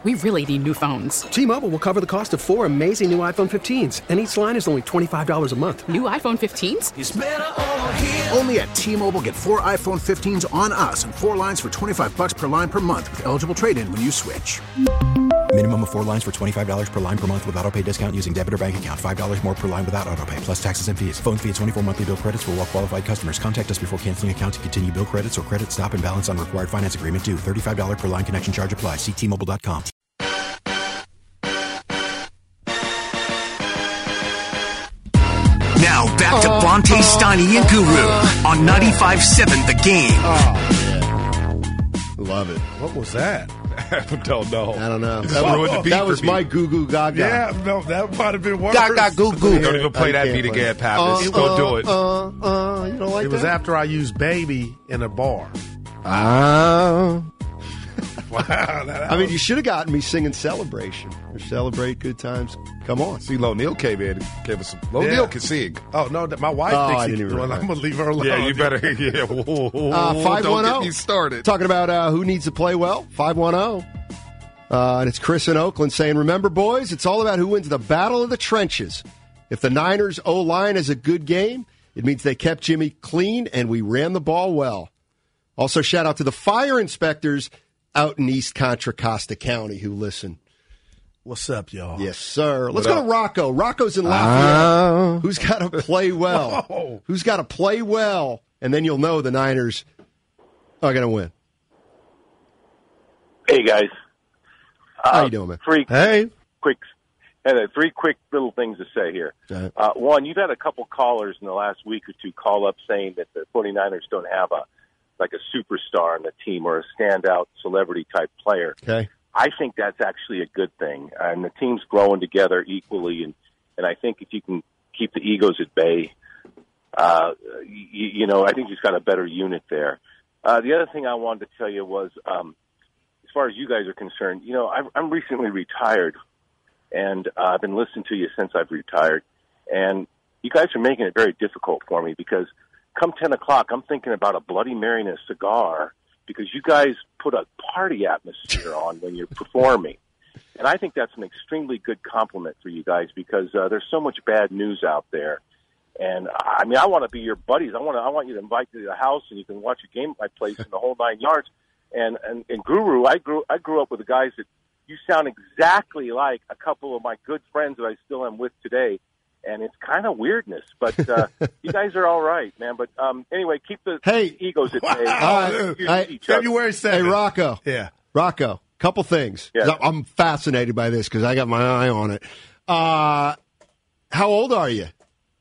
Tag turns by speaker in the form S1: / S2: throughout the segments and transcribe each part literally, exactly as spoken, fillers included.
S1: we really need new phones.
S2: T-Mobile will cover the cost of four amazing new iPhone fifteens, and each line is only twenty-five dollars a month.
S1: New iPhone fifteens?
S3: It's better over here.
S4: Only at T-Mobile, get four iPhone fifteens on us and four lines for twenty-five dollars per line per month with eligible trade-in when you switch.
S5: Minimum of four lines for twenty-five dollars per line per month with autopay discount using debit or bank account. five dollars more per line without autopay, plus taxes and fees. Phone fee at twenty-four monthly bill credits for well-qualified customers. Contact us before canceling account to continue bill credits or credit stop and balance on required finance agreement due. thirty-five dollars per line connection charge applies. See T Mobile dot com.
S6: Now back to Bonte, Steiny, and Guru on ninety-five point seven The Game.
S7: Oh, yeah. Love it.
S8: What was that?
S9: I don't know.
S7: I don't know.
S9: That,
S7: that,
S9: ruined the beat
S7: that was
S9: for me.
S7: my goo goo gaga.
S8: Yeah, no, that might have been worse.
S7: Gaga goo goo.
S9: Don't even play that beat again, Pappas.
S7: Uh,
S9: Don't
S7: uh,
S9: do it.
S7: Uh, uh, you don't like
S8: it
S7: that?
S8: was after I used Baby in a bar.
S7: Ah.
S8: Wow. That,
S7: I mean, you should have gotten me singing Celebration or Celebrate Good Times. Come on.
S9: See, Lo Neal came in and gave us some. Lo
S8: Yeah.
S9: Neal can sing.
S8: Oh, no, that my wife
S7: Oh,
S8: thinks
S7: I
S8: he
S7: didn't even
S8: well,
S7: realize.
S8: I'm going to leave her alone.
S9: Yeah, you better. Yeah, whoa, whoa,
S7: Uh,
S9: whoa,
S7: five one
S9: don't
S7: zero.
S9: get me started.
S7: Talking about uh, who needs to play well. five one zero. Uh, and it's Chris in Oakland saying, remember, boys, it's all about who wins the battle of the trenches. If the Niners' O-line is a good game, it means they kept Jimmy clean and we ran the ball well. Also, shout out to the fire inspectors out in East Contra Costa County who listen.
S8: What's up, y'all?
S7: Yes, sir. Let's
S9: What
S7: go
S9: up?
S7: to Rocco. Rocco's in Lafayette.
S9: Uh,
S7: Who's got to play well?
S8: Whoa.
S7: Who's got to play well? And then you'll know the Niners are going to win.
S10: Hey, guys. Uh,
S7: How you doing, man?
S10: Three
S8: Hey.
S10: quick, and uh, three quick little things to say here.
S7: All right.
S10: Uh, one, you've had a couple callers in the last week or two call up saying that the 49ers don't have a like a superstar on the team or a standout celebrity type player.
S7: Okay.
S10: I think that's actually a good thing, and the team's growing together equally. And, and I think if you can keep the egos at bay, uh, you, you know, I think you've got a better unit there. Uh, the other thing I wanted to tell you was, um, as far as you guys are concerned, you know, I've, I'm recently retired, and uh, I've been listening to you since I've retired, and you guys are making it very difficult for me because come ten o'clock, I'm thinking about a Bloody Mary and a cigar because you guys put a party atmosphere on when you're performing. And I think that's an extremely good compliment for you guys because uh, there's so much bad news out there. And I mean, I want to be your buddies. I want to, I want you to invite me to the house and you can watch a game at my place in the whole nine yards. And, and, and Guru, I grew, I grew up with the guys that you sound exactly like a couple of my good friends that I still am with today. And it's kind of weirdness, but uh, you guys are all right, man. But um, anyway, keep the
S7: Hey.
S10: egos at bay.
S7: Wow.
S10: Use
S7: Hey,
S10: each other.
S8: February
S7: Hey,
S8: seventh.
S7: Rocco.
S8: Yeah.
S7: Rocco, couple things.
S10: Yeah.
S7: I'm fascinated by this because I got my eye on it. Uh, how old are you?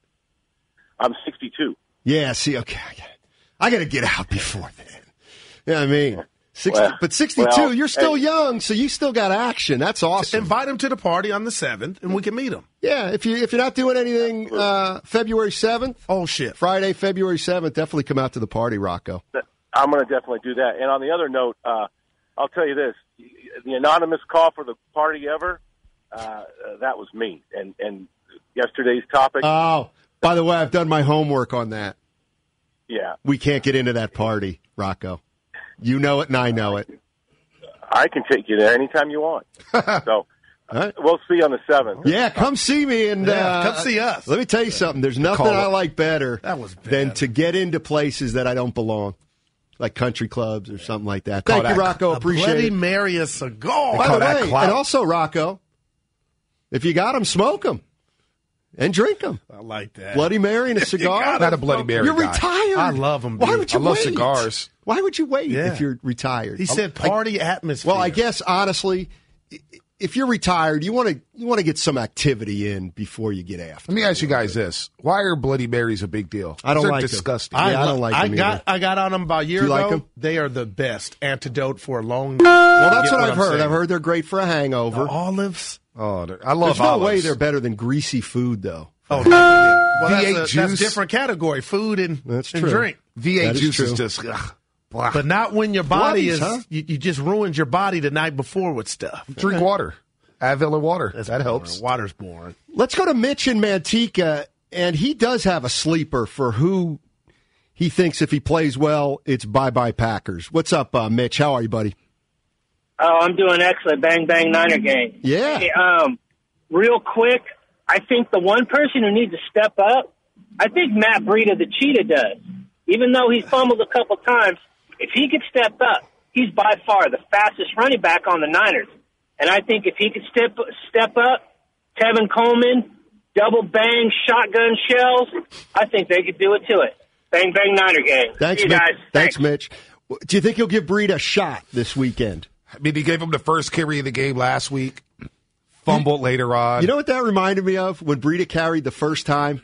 S10: I'm sixty-two.
S7: Yeah, see, okay. I got to get out before then. Yeah, I mean, sixty,
S10: Well,
S7: but sixty-two,
S10: well,
S7: you're still
S10: hey.
S7: young, so you still got action. That's awesome.
S8: Invite him to the party on the seventh, and we can meet him.
S7: Yeah, if you if you're not doing anything uh, February seventh,
S8: Oh, shit.
S7: Friday, February seventh, definitely come out to the party, Rocco.
S10: I'm going to definitely do that. And on the other note, uh, I'll tell you this: the anonymous call for the party ever, uh, uh, that was me. And and yesterday's topic,
S7: Oh, by the way, I've done my homework on that.
S10: yeah,
S7: We can't get into that party, Rocco. You know it, and I know it.
S10: I can take you there anytime you want. So
S7: right.
S10: we'll see you on the seventh.
S7: Yeah, come see me and
S8: Yeah,
S7: uh,
S8: come see us.
S7: Let me tell you something. There's nothing
S9: Call
S7: I
S9: it.
S7: like better
S8: That was bad.
S7: than to get into places that I don't belong, like country clubs or something like that.
S9: Call
S7: Thank you,
S9: that
S7: Rocco.
S8: A
S7: Appreciate
S8: Bloody
S7: it.
S8: Mary a cigar.
S7: By
S9: call
S7: the
S9: that
S7: way,
S9: clout.
S7: and also, Rocco, if you got them, smoke them and drink them.
S8: I like that.
S7: Bloody Mary and a cigar.
S8: gotta
S9: Not a Bloody Mary
S7: You're
S9: guy.
S7: retired.
S8: I love 'em,
S7: Why
S8: dude.
S7: would you
S9: I love
S7: wait?
S9: cigars.
S7: Why would you wait
S8: Yeah.
S7: if you're retired?
S8: He said
S7: I-
S8: party atmosphere.
S7: Well, I guess honestly, i- if you're retired, you want to you want to get some activity in before you get after.
S9: Let me ask you guys this: why are Bloody Marys a big deal?
S7: I don't
S9: They're
S7: like them.
S9: disgusting.
S7: I-
S8: lo-
S7: don't like
S8: I
S7: them
S8: got
S7: either.
S8: I got on them about a year
S7: Do you
S8: ago.
S7: like 'em?
S8: They are the best antidote for a long.
S7: Well, that's
S8: Get
S7: what,
S8: what
S7: I've
S8: I'm
S7: heard.
S8: saying.
S7: I've heard they're great for a hangover.
S8: Olives.
S9: Oh, they're- I love
S7: There's no
S9: olives.
S7: way they're better than greasy food, though.
S8: Oh, yeah. Well,
S9: V eight
S8: that's a, that's
S9: juice.
S8: different category. Food and,
S7: That's
S8: and
S7: true.
S8: drink.
S9: V eight
S7: That is
S9: juice is
S7: true.
S9: just. Ugh, blah.
S8: But not when your body
S7: Bloodies,
S8: is.
S7: huh?
S8: You, you just ruined your body the night before with stuff.
S9: Drink water. Advil and water.
S8: That's
S9: that
S8: boring.
S9: helps.
S8: Water's boring.
S7: Let's go to Mitch in Manteca, and he does have a sleeper for who he thinks if he plays well, it's bye-bye Packers. What's up, uh, Mitch? How are you, buddy?
S3: Oh, I'm doing excellent. Bang, bang, Niner gang.
S7: Yeah.
S3: Hey, um, real quick, I think the one person who needs to step up, I think Matt Breida, the Cheetah, does. Even though he's fumbled a couple times, if he could step up, he's by far the fastest running back on the Niners. And I think if he could step step up, Tevin Coleman, double bang, shotgun shells, I think they could do it to it. Bang, bang, Niner gang.
S7: Thanks,
S3: See you
S7: Mitch.
S3: guys.
S7: Thanks, Mitch. Do you think he'll give Breida a shot this weekend?
S9: I mean, he gave him the first carry of the game last week, fumbled you, later on.
S7: You know what that reminded me of? When Breida carried the first time?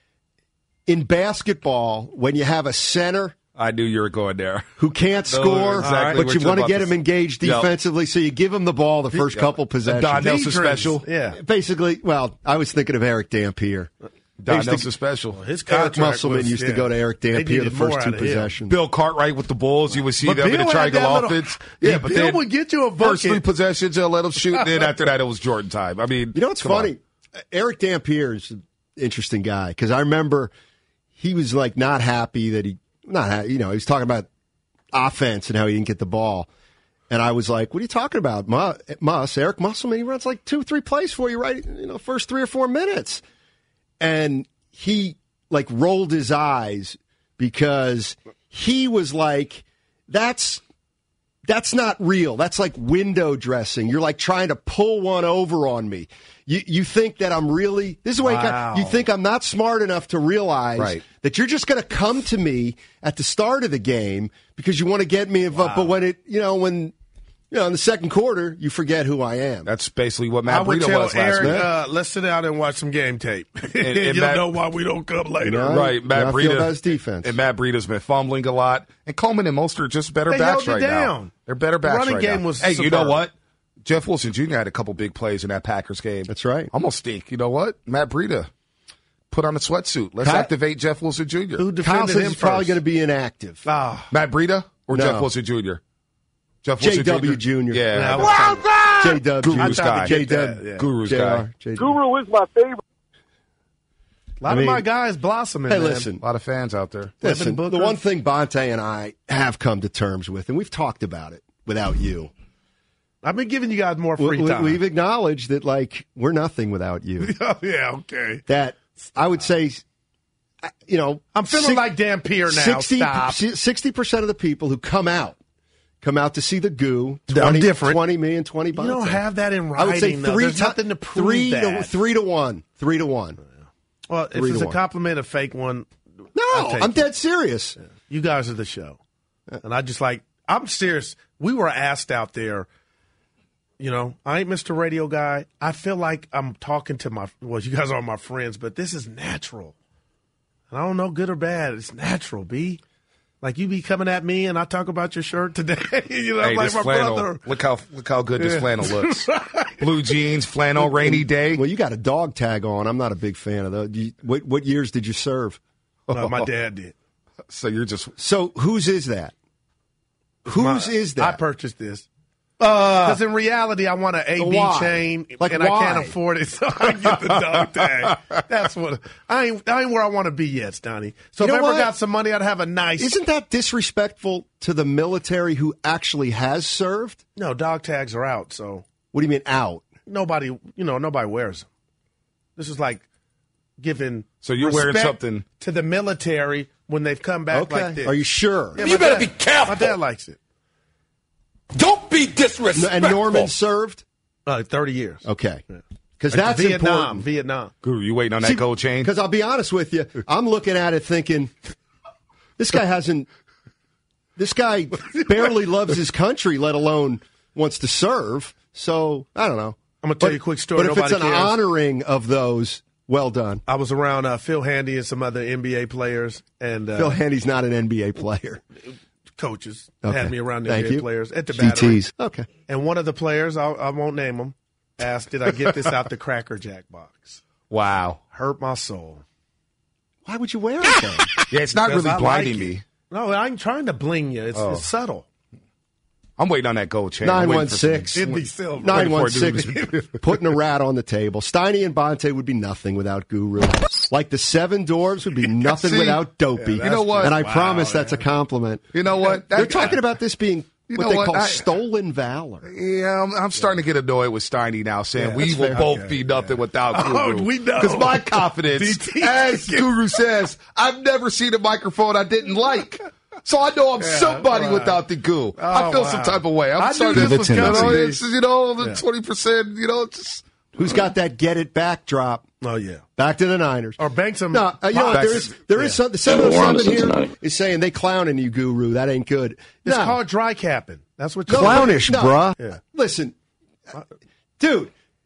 S7: In basketball, when you have a center...
S9: I knew you were going there.
S7: Who can't score,
S9: exactly
S7: but you want to get him engaged defensively, yep. so you give him the ball the first yep. couple possessions.
S9: Don Nelson special.
S8: Yeah.
S7: Basically, well, I was thinking of Eric Dampier.
S9: Don Nelson special.
S8: Well, his
S7: Eric Musselman
S8: was,
S7: used
S8: yeah.
S7: to go to Eric Dampier the first two possessions.
S9: Bill Cartwright with the Bulls, you would see but them Bill in the triangle offense.
S8: Little, yeah, but Bill then would get you a bucket.
S9: First three possessions, they'll let him shoot, and then after that, it was Jordan time. I mean,
S7: you know what's funny? On. Eric Dampier is an interesting guy because I remember he was like not happy that he not you know he was talking about offense and how he didn't get the ball. And I was like, what are you talking about? Muss, Eric Musselman, he runs like two, three plays for you, right? You know, first three or four minutes. And he, like, rolled his eyes because he was like, that's that's not real. That's like window dressing. You're like trying to pull one over on me. You you think that I'm really – this is what wow. you, you think I'm not smart enough to realize
S9: right.
S7: that you're just going to come to me at the start of the game because you want to get me involved. Wow. But when it – you know, when – you know, in the second quarter, you forget who I am.
S9: That's basically what Matt
S8: I would
S9: Breida
S8: tell
S9: was
S8: Eric,
S9: last week.
S8: Uh, let's sit down and watch some game tape.
S9: And, and
S8: You'll
S9: Matt,
S8: know why we don't come later.
S7: No,
S9: right, Matt Breida
S7: has defense.
S9: And Matt Breida's been fumbling a lot. And Coleman and Mostert are just better
S8: they
S9: backs
S8: held
S9: right
S8: it down.
S9: now. They're better backs
S8: the running
S9: right
S8: game
S9: now.
S8: Was
S9: hey,
S8: superb.
S9: You know what? Jeff Wilson Junior had a couple big plays in that Packers game.
S7: That's right.
S9: Almost stink. You know what? Matt Breida put on a sweatsuit. Let's
S7: Kyle,
S9: activate Jeff Wilson Junior
S7: Who defended him? He's probably going to be inactive.
S8: Oh.
S9: Matt Breida or
S7: no.
S9: Jeff Wilson Junior? Jeff
S7: J W Junior
S9: Yeah.
S8: Well
S7: J W.
S9: Guru's guy.
S7: J W.
S8: Yeah.
S9: Guru's
S7: J R.
S9: guy.
S11: Guru is my favorite.
S8: A lot
S7: I mean,
S8: of my guys blossoming.
S7: Hey,
S8: man.
S7: listen.
S9: A lot of fans out there.
S7: Listen, the one thing Bonte and I have come to terms with, and we've talked about it without you.
S8: I've been giving you guys more free
S7: we,
S8: time.
S7: We've acknowledged that, like, we're nothing without you.
S8: Oh, yeah, okay.
S7: That, I would say, you know.
S8: I'm feeling six, like Dampier now.
S7: sixty,
S8: Stop.
S7: sixty percent of the people who come out, come out to see the goo. twenty,
S8: I'm different.
S7: twenty million, twenty bucks.
S8: You don't have that in writing.
S7: I would say three.
S8: There's
S7: to,
S8: nothing to prove
S7: three
S8: that.
S7: To, three to one. Three to one.
S8: Well, if
S7: three
S8: it's a
S7: one.
S8: compliment, a fake one.
S7: No, I'm
S8: it.
S7: dead serious.
S8: Yeah. You guys are the show, and I just like. I'm serious. We were asked out there. You know, I ain't Mister Radio Guy. I feel like I'm talking to my. Well, you guys are my friends, but this is natural. And I don't know, good or bad. It's natural, B. Like you be coming at me, and I talk about your shirt today. you know,
S9: hey,
S8: like
S9: this
S8: my
S9: flannel.
S8: brother.
S9: Look how look how good this
S8: yeah.
S9: flannel looks. Blue jeans, flannel, rainy day.
S7: Well, you got a dog tag on. I'm not a big fan of those. You, what, what years did you serve?
S8: No, my dad did.
S9: So you're just
S7: so whose is that? Whose
S8: my,
S7: is that?
S8: I purchased this. Because uh, in reality, I want an A B
S7: why?
S8: chain,
S7: like
S8: and
S7: why?
S8: I can't afford it, so I get the dog tag. That's what I ain't. I ain't where I want to be yet, Stoney. So
S7: you
S8: if I ever
S7: what?
S8: got some money, I'd have a nice.
S7: Isn't that disrespectful to the military who actually has served?
S8: No, dog tags are out. So
S7: what do you mean out?
S8: Nobody, you know, nobody wears them. This is like giving.
S9: So you're wearing something
S8: to the military when they've come back
S7: okay.
S8: like this.
S7: Are you sure?
S8: Yeah,
S11: you better
S8: dad,
S11: be careful.
S8: My dad likes it.
S11: Don't be disrespectful.
S7: And Norman served?
S8: Uh, thirty years.
S7: Okay. Because that's
S8: Vietnam,
S7: important.
S8: Vietnam.
S9: Guru, you waiting on that
S7: See,
S9: gold chain?
S7: Because I'll be honest with you, I'm looking at it thinking, this guy hasn't, this guy barely loves his country, let alone wants to serve. So, I don't know.
S8: I'm going to tell
S7: but,
S8: you a quick story.
S7: But if
S8: Nobody
S7: it's an
S8: cares.
S7: honoring of those, well done.
S8: I was around uh, Phil Handy and some other N B A players. and uh,
S7: Phil Handy's not an N B A player.
S8: Coaches
S7: okay.
S8: had me around the
S7: Thank
S8: N B A
S7: you.
S8: players at the
S7: G
S8: Battery.
S7: Ts. Okay.
S8: And one of the players, I'll, I won't name him, asked, did I get this out the Cracker Jack box?
S9: Wow.
S8: Hurt my soul.
S7: Why would you wear it then?
S9: Yeah, it's not
S8: Because
S9: really
S8: I
S9: blinding
S8: like
S9: me.
S8: No, I ain't trying to bling you. It's,
S9: Oh.
S8: it's subtle.
S9: I'm waiting on that gold chain.
S7: nine one six. nine one six. Putting a rat on the table. Steiny and Bonte would be nothing without Guru. Like the Seven Dwarves would be nothing
S9: See,
S7: without Dopey.
S9: yeah, you know what?
S7: And I
S8: Wow,
S7: promise
S8: man.
S7: that's a compliment.
S9: You know what?
S7: They're talking about this being
S9: You
S7: what
S9: know
S7: they
S9: what?
S7: call
S9: I-
S7: stolen valor.
S9: Yeah, I'm, I'm starting to get annoyed with Steiny now, saying
S7: Yeah,
S9: we
S7: that's
S9: will
S7: fair.
S9: both
S7: Okay,
S9: be nothing without Guru.
S8: Oh, we know.
S9: Because my confidence,
S8: D T
S9: as Guru says, I've never seen a microphone I didn't like. So I know I'm
S8: Yeah,
S9: somebody
S8: right.
S9: without the goo. I
S8: Oh,
S9: feel
S8: wow.
S9: some type of way. I'm
S8: I knew
S9: starting
S8: this
S9: to,
S8: was
S9: you know,
S8: coming.
S9: it's, you know, the
S8: Yeah.
S9: twenty percent, you know, just.
S7: Who's got that get it back drop?
S8: Oh, yeah.
S7: Back to the Niners.
S8: Or bank some.
S7: No, uh, you know,
S8: Back
S7: there is there is
S8: yeah.
S7: something. seven oh
S12: we're on to
S7: seven here
S12: Cincinnati.
S7: is saying they clowning you, Guru. That ain't good.
S8: It's
S7: No.
S8: called dry capping. That's what you're
S7: Clownish,
S8: no.
S7: bruh.
S8: Yeah.
S7: Listen, dude,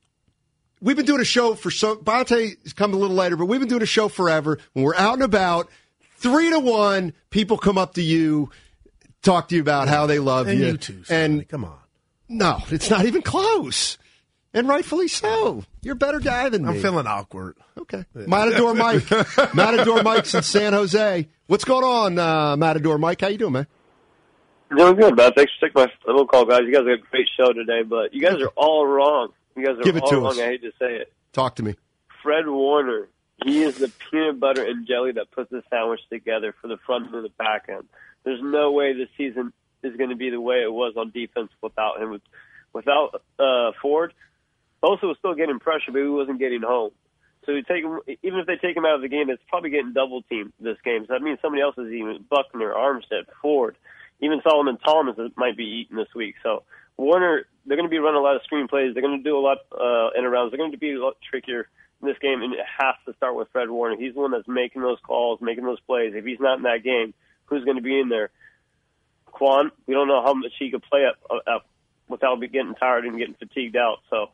S7: we've been doing a show for so. Bonte's come a little later, but we've been doing a show forever. When we're out and about, three to one, people come up to you, talk to you about how they love
S8: And
S7: you.
S8: you too, Sonny.
S7: And
S8: Come on.
S7: no, it's not even close. And rightfully so. You're a better guy than me.
S8: I'm feeling awkward.
S7: Okay. Matador Mike. Matador Mike's in San Jose. What's going on, uh, Matador Mike? How you doing, man?
S13: Doing good, man. Thanks for taking my little call, guys. You guys have a great show today, but you guys are all wrong. You guys are
S7: Give it
S13: all
S7: to
S13: wrong.
S7: us.
S13: I hate to say it.
S7: Talk to me.
S13: Fred Warner, he is the peanut butter and jelly that puts the sandwich together for the front and the back end. There's no way this season is going to be the way it was on defense without him. Without uh, Ford, Bosa was still getting pressure, but he wasn't getting home. So you take him, even if they take him out of the game, it's probably getting double teamed this game. So that means somebody else is even Buckner, Armstead, Ford, even Solomon Thomas might be eaten this week. So Warner, they're going to be running a lot of screen plays. They're going to do a lot uh, in arounds. They're going to be a lot trickier in this game, and it has to start with Fred Warner. He's the one that's making those calls, making those plays. If he's not in that game, who's going to be in there? Quan, we don't know how much he could play up, up without getting tired and getting fatigued out. So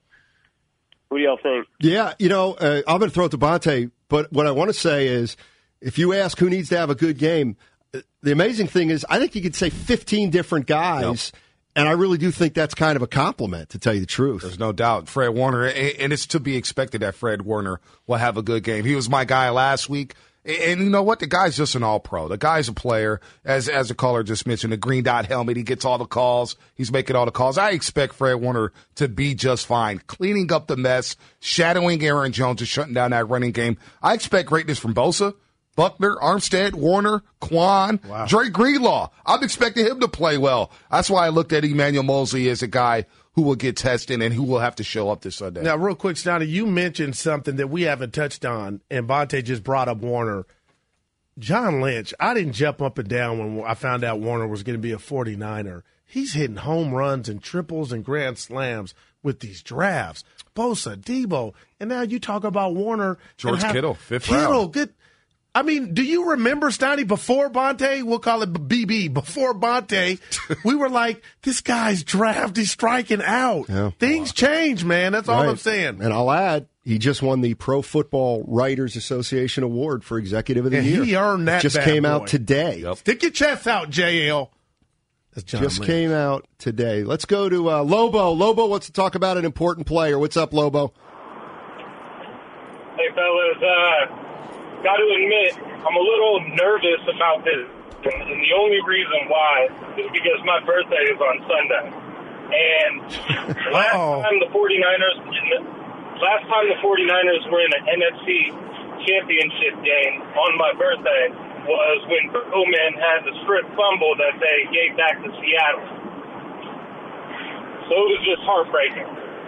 S13: what do y'all think?
S7: Yeah, you know, uh, I'm going to throw it to Bonte, but what I want to say is if you ask who needs to have a good game, the amazing thing is I think you could say fifteen different guys, yep. And I really do think that's kind of a compliment, to tell you the truth.
S9: There's no doubt. Fred Warner, and it's to be expected that Fred Warner will have a good game. He was my guy last week. And you know what? The guy's just an all-pro. The guy's a player. As as the caller just mentioned, the green dot helmet, he gets all the calls. He's making all the calls. I expect Fred Warner to be just fine, cleaning up the mess, shadowing Aaron Jones and shutting down that running game. I expect greatness from Bosa, Buckner, Armstead, Warner, Quan, wow. Drake Greenlaw. I'm expecting him to play well. That's why I looked at Emmanuel Mosley as a guy who will get tested and who will have to show up this Sunday.
S8: Now, real quick, Stoney, you mentioned something that we haven't touched on, and Bonte just brought up Warner. John Lynch, I didn't jump up and down when I found out Warner was going to be a forty-niner. He's hitting home runs and triples and grand slams with these drafts. Bosa, Debo, and now you talk about Warner.
S9: George
S8: have,
S9: Kittle, fifth
S8: Kittle,
S9: round.
S8: good. I mean, do you remember, Stoney, before Bonte, we'll call it B B, before Bonte, we were like, this guy's draft, he's striking out.
S7: Yeah.
S8: Things change, man. That's all
S7: Right.
S8: I'm saying.
S7: And I'll add, he just won the Pro Football Writers Association Award for Executive of the
S8: And
S7: Year.
S8: he earned that
S7: Just
S8: bad
S7: came
S8: boy.
S7: out today.
S9: Yep.
S8: Stick your chest out, J L. That's John
S7: Just
S8: Lynch.
S7: came out today. Let's go to uh, Lobo. Lobo wants to talk about an important player. What's up, Lobo?
S14: Hey, fellas. Uh, got to admit, I'm a little nervous about this. And, and the only reason why is because my birthday is on Sunday. And last time the forty-niners, last time the forty-niners were in an N F C championship game on my birthday was when Bowman had the strip fumble that they gave back to Seattle. So it was just heartbreaking.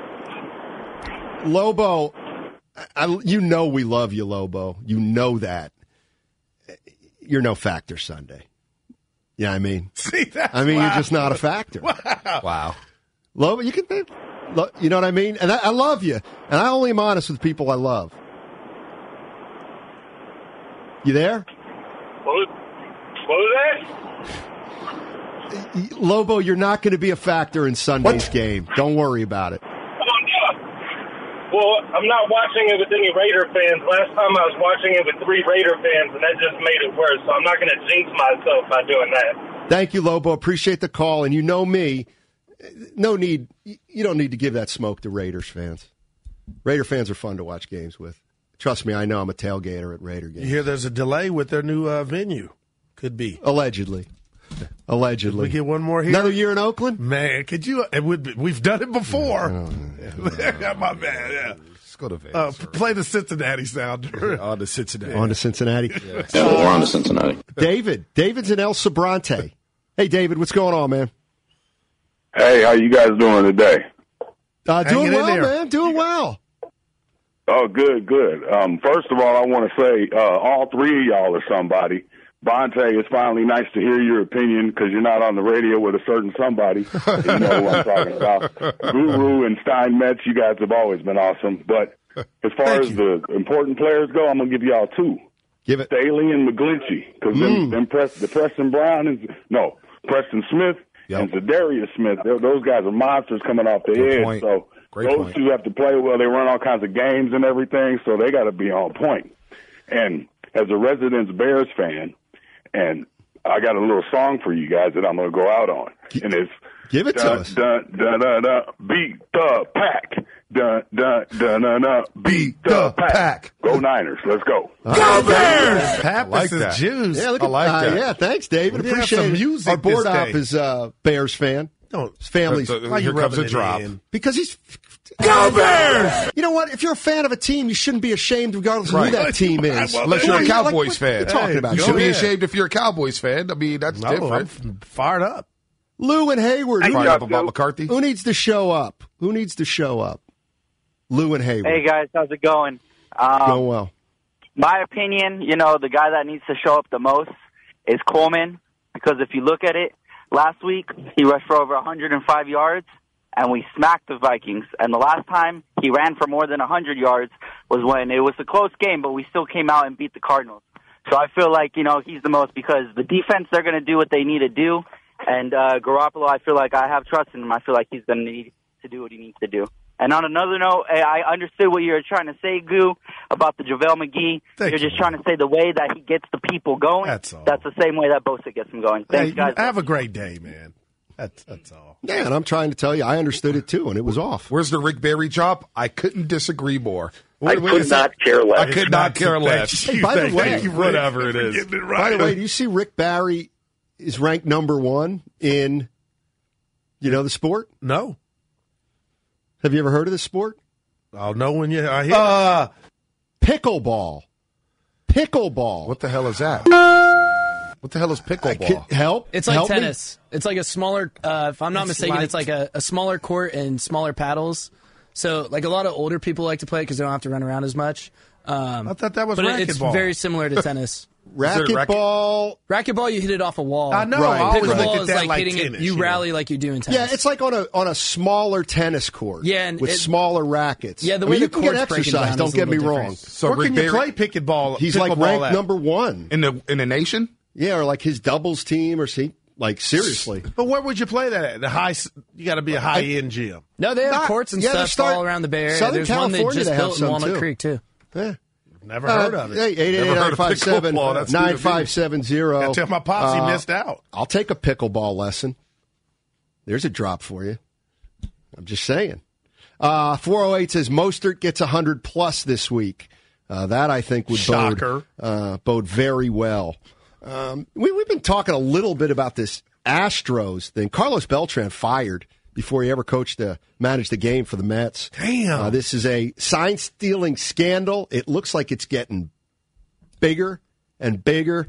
S7: Lobo, I, you know we love you, Lobo. You know that. You're no factor Sunday. Yeah, I mean,
S8: See, that's
S7: I mean,
S8: wow.
S7: you're just not a factor.
S8: Wow.
S9: Wow.
S7: Lobo, you can, you know what I mean? And I, I love you. And I only am honest with people I love. You there?
S14: What was, what was that?
S7: Lobo, you're not going to be a factor in Sunday's what? game. Don't worry about it.
S14: Oh, no. Well, I'm not watching it with any Raider fans. Last time I was watching it with three Raider fans, and that just made it worse. So I'm not going to jinx myself by doing that.
S7: Thank you, Lobo. Appreciate the call. And you know me. No need. You don't need to give that smoke to Raiders fans. Raider fans are fun to watch games with. Trust me, I know I'm a tailgater at Raider games.
S8: You hear there's a delay with their new uh, venue. Could be.
S7: Allegedly. Allegedly.
S8: Could we get one more here?
S7: Another year in Oakland?
S8: Man, could you? It would be, we've done it before.
S7: No, no, no.
S8: My bad, yeah.
S9: Let's go to Vegas.
S8: Uh, play the Cincinnati sound.
S9: On to Cincinnati.
S7: On to Cincinnati.
S12: Yeah, yeah we're on to Cincinnati.
S7: David. David's in El Sobrante. Hey, David, what's going on, man?
S12: Hey, how you guys doing today?
S7: Uh, doing
S8: Hanging in
S7: well,
S8: there.
S7: man. Doing well.
S12: Oh, good, good. Um, first of all, I want to say uh, all three of y'all are somebody. Bonte, it's finally nice to hear your opinion because you're not on the radio with a certain somebody. You know who I'm talking about. Guru and Steinmetz, you guys have always been awesome. But as far
S8: Thank
S12: as
S8: you.
S12: the important players go, I'm going to give y'all two.
S7: Give it.
S12: Staley and McGlinchey. Because
S7: Mm.
S12: them, them Press, the Preston Brown is, no, Preston Smith
S9: Yep.
S12: and Zadarius Smith, they're- those guys are monsters coming off the
S9: Good
S12: edge.
S9: point.
S12: So
S9: Great
S12: those
S9: point.
S12: two have to play well. They run all kinds of games and everything, so they got to be on point. And as a resident Bears fan, and I got a little song for you guys that I'm going to go out on, and it's
S7: Give it to
S12: dun,
S7: us.
S12: Dun, dun, dun, dun, beat the pack. Dun, dun, dun, dun, dun, beat the pack. Go Niners. Let's go.
S8: Go Bears! Pappas
S9: like
S8: is
S9: that.
S8: Jews.
S7: Yeah, look
S9: I
S7: at,
S9: like
S7: uh,
S9: that.
S7: yeah, thanks, David.
S8: We have
S7: Appreciate
S8: some
S7: it.
S8: music
S7: Our board
S8: this
S7: op
S8: day.
S7: is a Bears fan.
S8: Don't.
S7: His family's
S9: Uh,
S8: Why you
S9: Here comes
S8: rubbing
S9: a
S8: it
S9: drop.
S8: in?
S7: because he's.
S8: Go Bears!
S7: You know what? If you're a fan of a team, you shouldn't be ashamed regardless of
S9: Right.
S7: who that team is.
S8: Well,
S9: Unless you're a
S7: Like,
S9: Cowboys
S7: what-
S9: fan.
S7: What are you talking
S8: Hey,
S7: about?
S9: You
S8: go
S9: should be
S8: ahead.
S9: ashamed if you're a Cowboys fan. I mean, that's
S8: No,
S9: different.
S8: I'm fired up.
S7: Lou and Hayward. Who,
S9: Fired up about McCarthy.
S7: who needs to show up? Who needs to show up? Lou and Hayward.
S15: Hey guys, how's it going? Um,
S7: Going well.
S15: My opinion, you know, the guy that needs to show up the most is Coleman, because if you look at it, last week he rushed for over one hundred five yards, and we smacked the Vikings. And the last time he ran for more than one hundred yards was when it was a close game, but we still came out and beat the Cardinals. So I feel like, you know, he's the most, because the defense, they're going to do what they need to do. And uh, Garoppolo, I feel like I have trust in him. I feel like he's going to need to do what he needs to do. And on another note, I I understood what you were trying to say, Goo, about the JaVale McGee.
S8: Thank
S15: You're
S8: you.
S15: just trying to say the way that he gets the people going.
S8: That's all.
S15: That's the same way that Bosa gets them going. Thanks,
S8: Hey,
S15: guys.
S8: have a great day, man. That's that's all.
S7: Yeah, and I'm trying to tell you, I understood it too, and it was off.
S9: Where's the Rick Barry drop? I couldn't disagree more.
S10: I could not care less.
S9: I could not care less.
S7: Hey, by the
S8: Thank
S7: way,
S8: you, Rick,
S9: whatever it
S8: for
S9: is.
S8: getting it
S7: By
S8: right.
S7: the way, do you see Rick Barry is ranked number one in, you know, the sport?
S8: No.
S7: Have you ever heard of this sport?
S8: I'll know when you I hit.
S7: Uh, pickleball. Pickleball.
S9: What the hell is that? What the hell is pickleball?
S7: Help?
S1: It's like
S7: Help me?
S1: tennis. It's like a smaller, uh, if I'm not
S8: It's
S1: mistaken,
S8: like-
S1: it's like a, a smaller court and smaller paddles. So, like, a lot of older people like to play it because they don't have to run around as much. Um,
S8: I thought that was
S1: but it- it's
S8: racquetball.
S1: very similar to tennis.
S7: Racquetball.
S1: Racquetball, you hit it off a wall.
S8: I know.
S7: Right,
S8: I always
S7: right.
S8: looked
S1: Pickleball
S8: at
S1: is
S8: that
S1: like,
S8: like
S1: hitting
S8: tennis.
S1: it. You
S8: know.
S1: rally like you do in tennis.
S7: Yeah, it's like on a on a smaller tennis court.
S1: Yeah, and
S7: with
S1: it-
S7: smaller rackets.
S1: Yeah, the
S7: I
S1: way
S7: mean,
S1: the
S7: you can get
S1: court's breaking
S7: exercise.
S1: down
S7: Don't
S1: is a
S7: get me
S1: little
S7: wrong.
S1: different.
S9: So
S8: Where
S9: Rick
S8: can you
S9: Barry
S8: play pickleball?
S7: He's like
S8: pickleball
S7: ranked
S8: at?
S7: number one.
S9: in the in the nation?
S7: Yeah, or like his doubles team, or see, like seriously.
S8: But where would you play that at? The high. s- You got to be a high end gym.
S1: No, they have
S7: Not-
S1: courts and
S7: yeah, they
S1: stuff
S7: start-
S1: all around the Bay Area.
S7: Southern
S1: There's one they
S7: California,
S1: just
S7: they have
S1: built in
S7: some,
S1: Walnut
S7: too.
S1: Creek, too.
S7: Yeah.
S8: Never heard of it.
S7: Hey, eight eight eight
S9: Never heard
S7: nine
S9: of
S7: five seven
S9: pickleball. That's new to me.
S7: nine five seven zero.
S8: I tell my pops he missed out.
S7: I'll take a pickleball lesson. There's a drop for you. I'm just saying. Uh, four oh eight says Mostert gets one hundred plus this week. Uh, that, I think, would bode,
S8: Shocker.
S7: uh, bode very well. Um, we, we've been talking a little bit about this Astros thing. Carlos Beltran fired before he ever coached the managed the game for the Mets.
S8: Damn.
S7: Uh, this is a sign stealing scandal. It looks like it's getting bigger and bigger.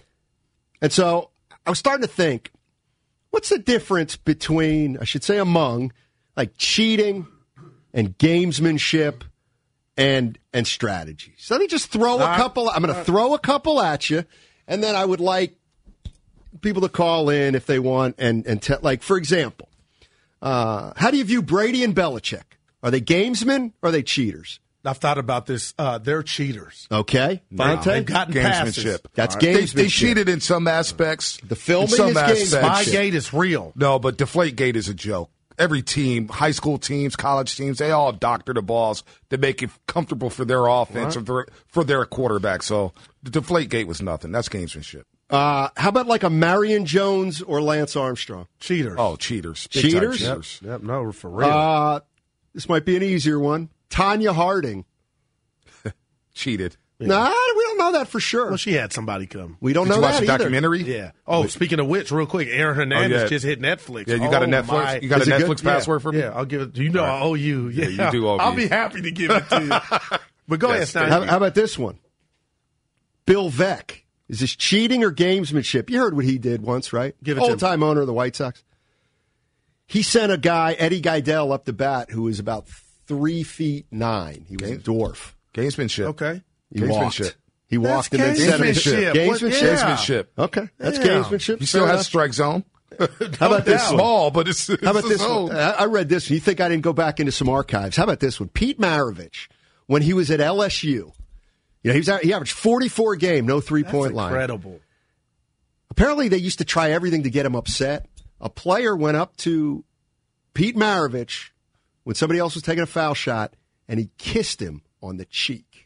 S7: And so I was starting to think, what's the difference between, I should say among, like cheating and gamesmanship and and strategy? So let me just throw a
S8: Uh,
S7: couple. I'm going to throw a couple at you, and then I would like people to call in if they want and and te- like for example, uh, how do you view Brady and Belichick? Are they gamesmen or are they cheaters?
S8: I've thought about this. Uh, they're cheaters.
S7: Okay,
S8: They- they've gotten passes.
S9: Gamesmanship.
S7: That's
S9: They,
S7: gamesmanship.
S9: they cheated in some aspects.
S7: The filming
S9: in some
S7: is
S9: aspects.
S7: gamesmanship.
S8: Spygate is real.
S9: No, but Deflategate is a joke. Every team, high school teams, college teams, they all doctor the balls to make it comfortable for their offense
S7: Right.
S9: or for, for their quarterback. So the Deflategate was nothing. That's gamesmanship.
S7: Uh, how about like a Marion Jones or Lance Armstrong?
S8: Cheaters.
S9: Oh, cheaters. Big time
S7: Cheaters?
S9: cheaters.
S8: Yep, no, for real.
S7: Uh, this might be an easier one. Tanya Harding.
S9: Cheated.
S7: Nah, we don't know that for sure.
S8: well, she had somebody come.
S7: We don't
S9: Did
S7: know
S9: you watch
S7: that
S9: the
S7: either.
S9: documentary?
S8: Yeah. Oh, speaking of which, real quick, Aaron Hernandez
S9: yeah.
S8: just hit Netflix.
S9: Yeah, you got a
S8: Oh,
S9: Netflix.
S8: my-
S9: You got
S7: Is
S9: a
S7: it
S9: Netflix
S7: good?
S9: password for me?
S8: Yeah, I'll give it. You know, I owe you. Yeah,
S9: Yeah, you do owe
S8: I'll
S9: me.
S8: be happy to give it to you. But go
S9: Yes,
S8: ahead,
S7: How,
S8: Stein.
S7: how about this one? Bill Veeck. Is this cheating or gamesmanship? You heard what he did once, right?
S8: Give it to
S7: Old time owner of the White Sox. He sent a guy, Eddie Geidel, up to bat who was about three feet nine. He was a dwarf.
S9: Gamesmanship.
S8: Okay.
S7: He
S9: Gamesmanship.
S7: walked. He walked
S8: That's
S7: and then sent him.
S8: gamesmanship.
S7: Gamesmanship.
S8: What- yeah.
S9: Gamesmanship.
S7: Okay, that's
S8: Yeah.
S7: gamesmanship.
S9: He still
S7: Fair
S9: has
S7: enough.
S9: strike zone.
S7: How about this
S9: It's
S7: one?
S9: small, but it's, it's
S7: How about
S9: a
S7: this
S9: zone.
S7: one? I I read this one. You think I didn't go back into some archives? How about this one? Pete Maravich, when he was at L S U, you know, he was he averaged forty-four a game, no three point line.
S8: Incredible.
S7: Apparently, they used to try everything to get him upset. A player went up to Pete Maravich when somebody else was taking a foul shot, and he kissed him on the cheek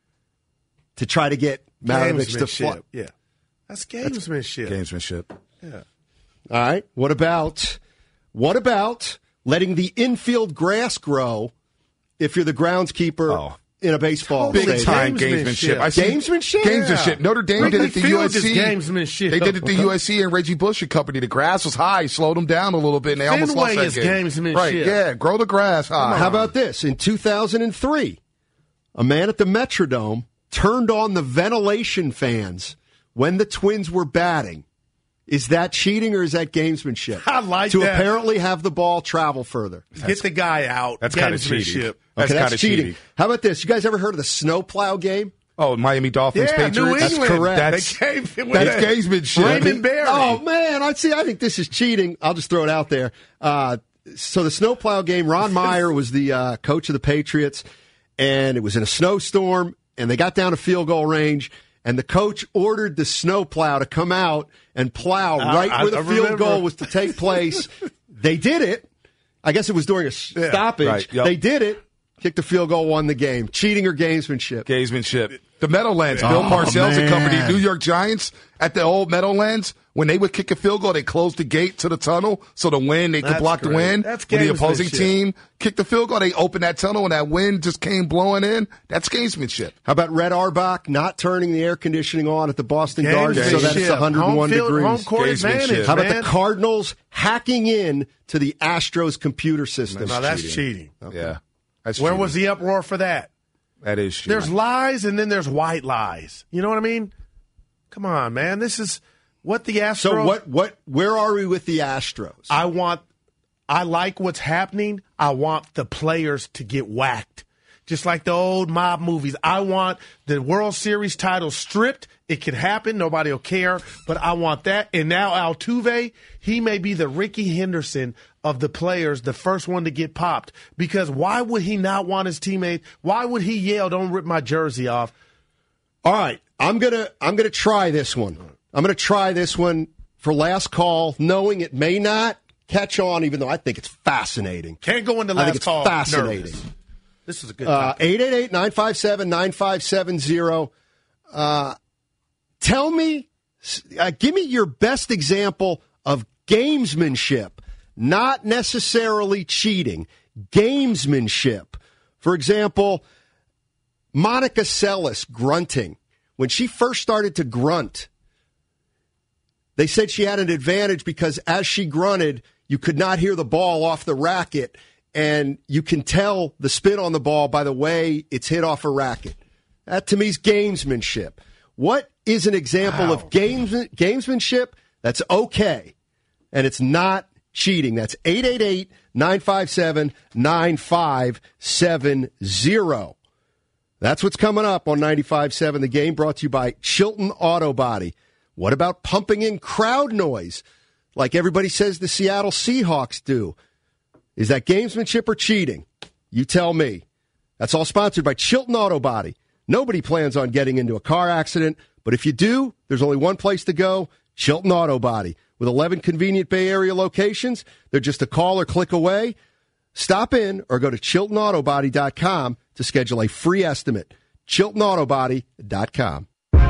S7: to try to get Maravich to fly.
S8: Gamesmanship. Yeah. That's gamesmanship.
S9: Gamesmanship.
S8: Yeah.
S7: All right. What about what about letting the infield grass grow if you're the groundskeeper
S9: Oh.
S7: in a baseball
S9: Big
S7: stadium?
S9: time gamesmanship. I see-
S7: Gamesmanship?
S9: Gamesmanship. Notre Dame
S8: Wrigley
S9: did it to
S8: Field
S9: U S
S8: is
S9: C.
S8: gamesmanship.
S9: They did it to U S C and Reggie Bush and company. The grass was high, slowed them down a little bit, and they almost lost
S8: Fenway
S9: that
S8: is
S9: game.
S8: gamesmanship.
S9: Right? Yeah, grow the grass high.
S7: How about this? In two thousand three, a man at the Metrodome turned on the ventilation fans when the Twins were batting. Is that cheating or is that gamesmanship?
S8: I like
S7: to
S8: that.
S7: apparently have the ball travel further.
S8: Get the guy out.
S9: That's kinda cheating.
S8: Gamesmanship.
S9: That's
S7: Okay, that's
S9: kinda
S7: cheating.
S9: cheating.
S7: How about this? You guys ever heard of the snowplow game?
S9: Oh, Miami Dolphins,
S8: Yeah,
S9: Patriots.
S8: New
S7: That's
S8: England.
S7: correct.
S9: That's,
S8: They came with
S9: that's
S8: that.
S9: gamesmanship.
S8: Raymond Berry.
S7: Oh man, I see. I think this is cheating. I'll just throw it out there. Uh, so the snowplow game. Ron Meyer was the uh, coach of the Patriots, and it was in a snowstorm, and they got down to field goal range, and the coach ordered the snowplow to come out and plow
S8: I-
S7: right
S8: I-
S7: where the
S8: I
S7: field
S8: remember.
S7: goal was to take place. They did it. I guess it was during a
S8: Yeah.
S7: stoppage.
S9: Right, yep.
S7: They did it. Kicked the field goal, won the game. Cheating or gamesmanship?
S9: Gamesmanship. The Meadowlands, Bill
S7: Oh,
S9: Parcells and company,
S7: man.
S9: New York Giants, at the old Meadowlands, when they would kick a field goal, they closed the gate to the tunnel so the wind, they could
S8: That's
S9: block the
S8: great.
S9: wind.
S8: That's
S9: when the opposing
S8: gamesmanship.
S9: team kicked the field goal, they opened that tunnel and that wind just came blowing in. That's gamesmanship.
S7: How about Red Auerbach not turning the air conditioning on at the Boston Garden so that it's
S8: Gamesmanship.
S7: one hundred one
S8: Home field-
S7: degrees?
S8: home court
S9: Gamesmanship.
S8: advantage,
S7: How about
S8: man.
S7: the Cardinals hacking in to the Astros computer system?
S8: No, that's cheating.
S9: Yeah. That's
S8: Where
S9: cheating.
S8: was the uproar for that?
S9: That is cheating.
S8: There's lies and then there's white lies. You know what I mean? Come on, man. This is what the Astros.
S7: So what? What? Where are we with the Astros?
S8: I want. I like what's happening. I want the players to get whacked, just like the old mob movies. I want the World Series title stripped. It can happen. Nobody will care. But I want that. And now Altuve, he may be the Ricky Henderson of the players, the first one to get popped. Because why would he not want his teammate? Why would he yell, "Don't rip my jersey off"?
S7: All right, I'm gonna I'm gonna try this one. I'm gonna try this one for last call, knowing it may not catch on, even though I think it's fascinating.
S8: Can't go into
S7: I
S8: last
S7: think it's
S8: call.
S7: fascinating.
S8: nervous. This is a good
S7: Uh,
S8: topic.
S7: eight eight eight, nine five seven, nine five seven zero. Uh, tell me, uh, give me your best example of gamesmanship, not necessarily cheating, gamesmanship. For example, Monica Seles grunting. When she first started to grunt, they said she had an advantage because as she grunted, you could not hear the ball off the racket, and you can tell the spin on the ball by the way it's hit off a racket. That, to me, is gamesmanship. What is an example
S8: Wow.
S7: of games, gamesmanship that's okay, and it's not cheating? That's eight eight eight, nine five seven, nine five seven zero. That's what's coming up on ninety-five point seven The Game, brought to you by Chilton Auto Body. What about pumping in crowd noise like everybody says the Seattle Seahawks do? Is that gamesmanship or cheating? You tell me. That's all sponsored by Chilton Auto Body. Nobody plans on getting into a car accident, but if you do, there's only one place to go, Chilton Auto Body. With eleven convenient Bay Area locations, they're just a call or click away. Stop in or go to chilton auto body dot com to schedule a free estimate. chilton auto body dot com.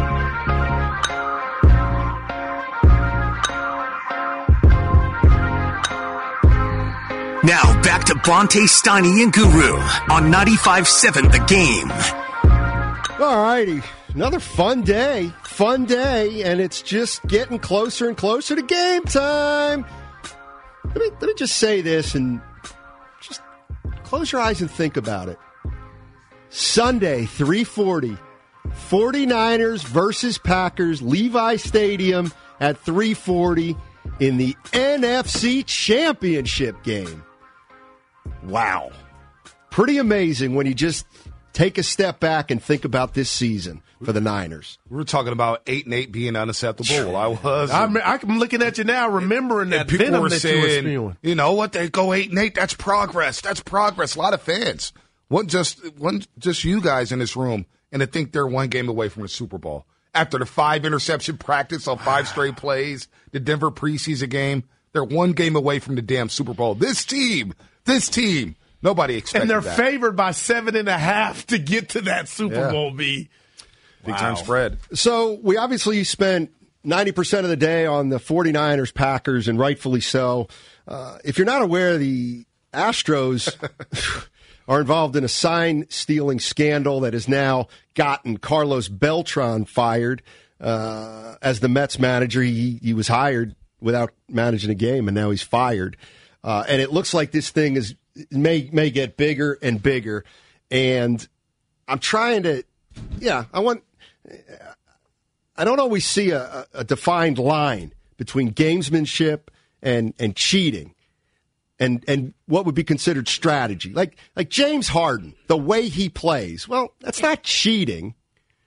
S6: Now back to Bronte, Steiny, and Guru on ninety-five point seven The Game.
S7: All righty. Another fun day. Fun day, and it's just getting closer and closer to game time. Let me, let me just say this and just close your eyes and think about it. Sunday, three forty, 49ers versus Packers, Levi Stadium at three forty. in the N F C Championship game. Wow. Pretty amazing when you just take a step back and think about this season for the Niners.
S9: We were talking about eight and eight being unacceptable. Well, I was.
S8: I'm, I'm looking at you now, remembering that
S9: people
S8: venom
S9: were
S8: that
S9: saying,
S8: you were spewing.
S9: You know what? They go eight and eight. That's progress. That's progress. A lot of fans. One just one just you guys in this room, and to think they're one game away from the Super Bowl after the five interception practice on five straight plays, the Denver preseason game. They're one game away from the damn Super Bowl. This team, this team. Nobody expected
S8: And they're
S9: that.
S8: favored by seven and a half to get to that Super
S7: Yeah.
S8: Bowl, B.
S9: Big
S8: Wow.
S9: time spread.
S7: So we obviously spent ninety percent of the day on the 49ers, Packers, and rightfully so. Uh, if you're not aware, the Astros are involved in a sign-stealing scandal that has now gotten Carlos Beltran fired uh, as the Mets manager. He, he was hired without managing a game, and now he's fired. Uh, and it looks like this thing is may may get bigger and bigger. And I'm trying to, yeah, I want. I don't always see a, a defined line between gamesmanship and and cheating, and and what would be considered strategy. Like like James Harden, the way he plays. Well, that's not cheating.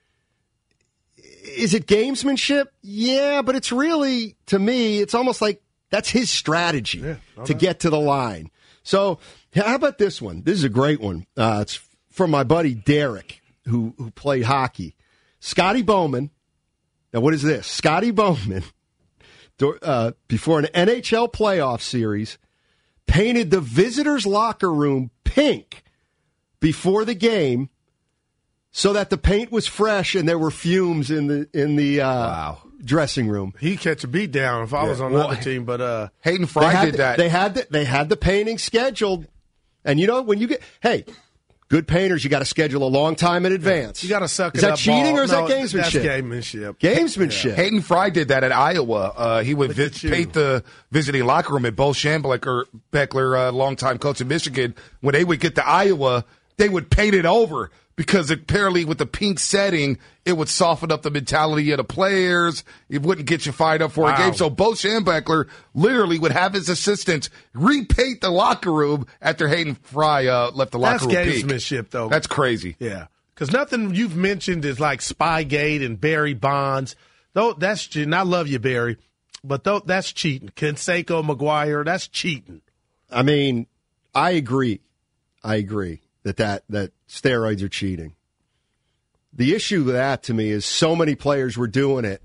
S7: Is it gamesmanship? Yeah, but it's really, to me, it's almost like that's his strategy
S8: Yeah,
S7: to get to the line. So how about this one? This is a great one. Uh, it's from my buddy Derek, who who played hockey. Scotty Bowman. Now, what is this? Scotty Bowman, uh, before an N H L playoff series, painted the visitors' locker room pink before the game so that the paint was fresh and there were fumes in the in the uh,
S9: Wow.
S7: dressing room.
S8: He'd catch a beat down if I was on
S9: Well,
S8: another team, but uh,
S9: Hayden
S7: They
S9: Fry
S7: had
S9: did
S7: the,
S9: that.
S7: They had the, they had the painting scheduled, and you know when you get hey, good painters, you got to schedule a long time in advance.
S8: you got to suck
S7: Is
S8: it
S7: that
S8: up.
S7: cheating
S8: ball.
S7: or is
S8: No,
S7: that gamesmanship?
S8: That's gamesmanship.
S7: Gamesmanship.
S9: Hayden Fry did that at Iowa. Uh, he would vi-
S8: at you.
S9: paint the visiting locker room at Bo Schembechler, Beckler, uh, longtime coach of Michigan. When they would get to Iowa, they would paint it over because apparently with the pink setting, it would soften up the mentality of the players. It wouldn't get you fired up for
S8: Wow.
S9: a game. So Bo Schembechler literally would have his assistants repaint the locker room after Hayden Fry uh, left the
S8: That's
S9: locker room pink.
S8: gamesmanship, though.
S9: That's crazy.
S8: Yeah, because nothing you've mentioned is like Spygate and Barry Bonds. Though that's cheating. I love you, Barry, but though that's cheating. Canseco, McGuire, that's cheating.
S7: I mean, I agree. I agree that, that that steroids are cheating. The issue with that to me is so many players were doing it.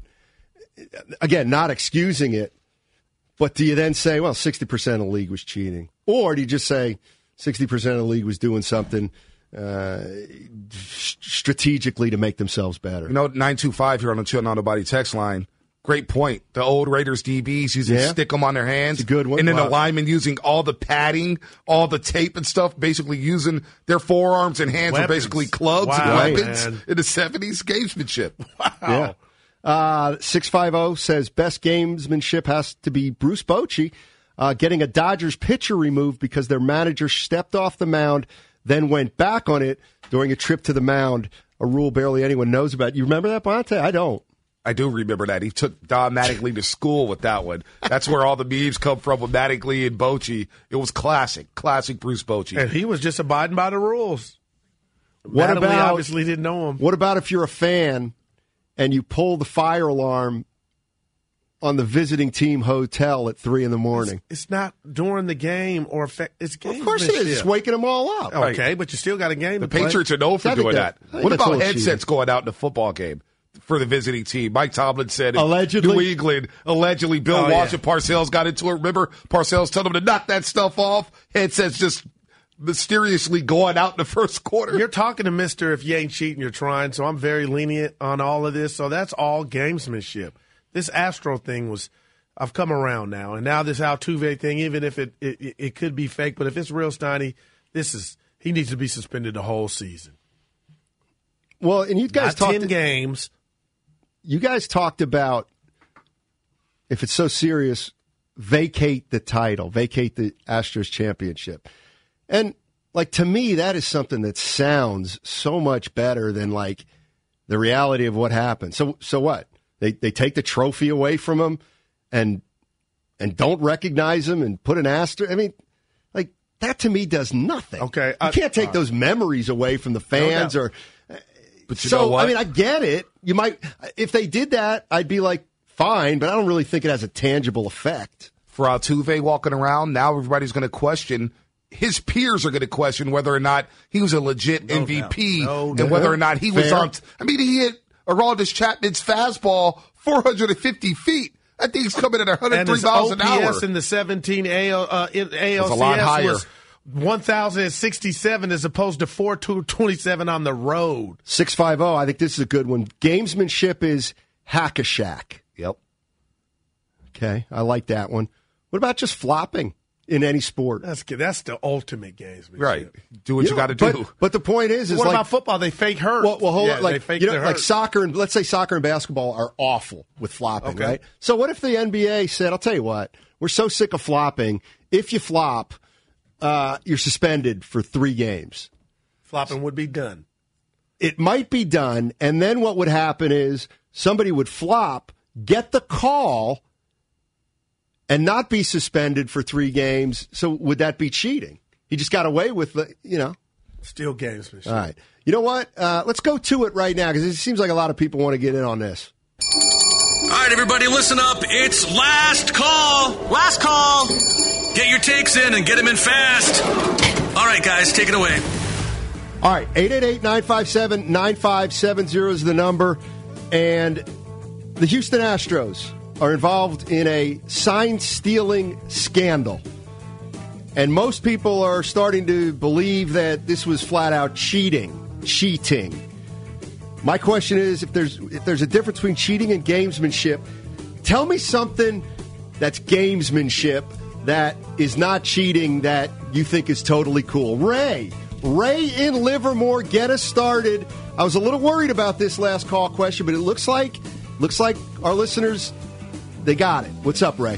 S7: Again, not excusing it, but do you then say, well, sixty percent of the league was cheating? Or do you just say sixty percent of the league was doing something uh, strategically to make themselves better?
S9: You know, nine two five here on the Chill Not Nobody text line. Great point. The old Raiders D Bs using
S7: Yeah.
S9: stick 'em on their hands.
S7: It's a good one.
S9: And then
S7: Wow.
S9: the linemen using all the padding, all the tape and stuff, basically using their forearms and hands were
S8: Weapons.
S9: basically clubs
S8: Wow,
S9: and weapons
S8: man.
S9: in the seventies. Gamesmanship.
S7: Yeah. Uh, six five zero says best gamesmanship has to be Bruce Bochy uh, getting a Dodgers pitcher removed because their manager stepped off the mound, then went back on it during a trip to the mound, a rule barely anyone knows about. You remember that, Bonte? I don't.
S9: I do remember that. He took Don Mattingly to school with that one. That's where all the memes come from with Mattingly and Bochy. It was classic. Classic Bruce Bochy.
S8: And he was just abiding by the rules.
S7: What
S8: Mattingly
S7: about-
S8: obviously didn't know him.
S7: What about if you're a fan and you pull the fire alarm on the visiting team hotel at three in the morning?
S8: It's not during the game or effect. It's gamesmanship.
S7: Of course it is. It's waking them all up.
S8: Okay, but you still got a game
S9: The
S8: to play.
S9: Patriots are known for
S7: I think
S9: doing
S7: that-
S9: that.
S7: I think
S9: What
S7: that's a
S9: about
S7: little
S9: headsets
S7: cheating.
S9: going out in the football game for the visiting team? Mike Tomlin said in
S7: Allegedly.
S9: New England, allegedly, Bill
S8: Oh,
S9: Walsh
S8: yeah.
S9: and Parcells got into it. Remember, Parcells told them to knock that stuff off. Headsets just mysteriously going out in the first quarter.
S8: You're talking to Mister If you ain't cheating, you're trying. So I'm very lenient on all of this. So that's all gamesmanship. This Astro thing was, I've come around now. And now this Altuve thing, even if it, it, it could be fake, but if it's real, Steiny, this is, he needs to be suspended the whole season.
S7: Well, and you guys
S8: Not
S7: talked
S8: ten games.
S7: You guys talked about if it's so serious, vacate the title, vacate the Astros championship. And like to me, that is something that sounds so much better than like the reality of what happened. So so what? They they take the trophy away from him and and don't recognize him and put an asterisk. I mean, like, that to me does nothing.
S8: Okay.
S7: You
S8: I,
S7: can't take
S8: uh,
S7: those memories away from the fans.
S8: no
S7: or.
S9: But you
S7: so,
S9: know what?
S7: I mean, I get it. You might, if they did that, I'd be like, fine, but I don't really think it has a tangible effect.
S9: For Altuve walking around, now everybody's going to question, his peers are going to question whether or not he was a legit
S8: No
S9: M V P
S8: no
S9: and
S8: doubt.
S9: whether or not he was
S7: Fair.
S9: on. I mean, he hit Aroldis Chapman's fastball four hundred fifty feet. That thing's coming at one hundred
S8: And
S9: three
S8: his
S9: miles
S8: O
S9: an
S8: P
S9: hour.
S8: S in the seventeen A L, uh, in A L C S
S9: was a lot higher.
S8: was one thousand sixty-seven as opposed to four twenty-seven on the road.
S7: six five zero, I think this is a good one. Gamesmanship is hack-a-shack.
S9: Yep.
S7: Okay, I like that one. What about just flopping in any sport?
S8: That's good. That's the ultimate games.
S9: Right. Do what you,
S7: know,
S9: got to
S7: but,
S9: do.
S7: But the point is, is
S8: What
S7: like,
S8: about football? They fake hurt.
S7: Well, well hold
S8: yeah,
S7: on.
S8: they
S7: Like,
S8: fake
S7: you know,
S8: their
S7: like
S8: hurt.
S7: soccer and let's say soccer and basketball are awful with flopping,
S8: Okay.
S7: right? So what if the N B A said, "I'll tell you what, we're so sick of flopping. If you flop, uh, you're suspended for three games."
S8: Flopping would be done.
S7: It might be done, and then what would happen is somebody would flop, get the call, and not be suspended for three games. So would that be cheating? He just got away with the, you know.
S8: Still games.
S7: All right. You know what? Uh, let's go to it right now because it seems like a lot of people want to get in on this.
S16: All right, everybody, listen up. It's last call. Last call. Get your takes in and get them in fast. All right, guys, take it away.
S7: All right. eight eight eight, nine five seven, nine five seven zero is the number. And the Houston Astros are involved in a sign-stealing scandal. And most people are starting to believe that this was flat-out cheating, cheating. My question is, if there's if there's a difference between cheating and gamesmanship, tell me something that's gamesmanship that is not cheating that you think is totally cool. Ray, Ray in Livermore, get us started. I was a little worried about this last call question, but it looks like looks like our listeners, they got it. What's up, Ray?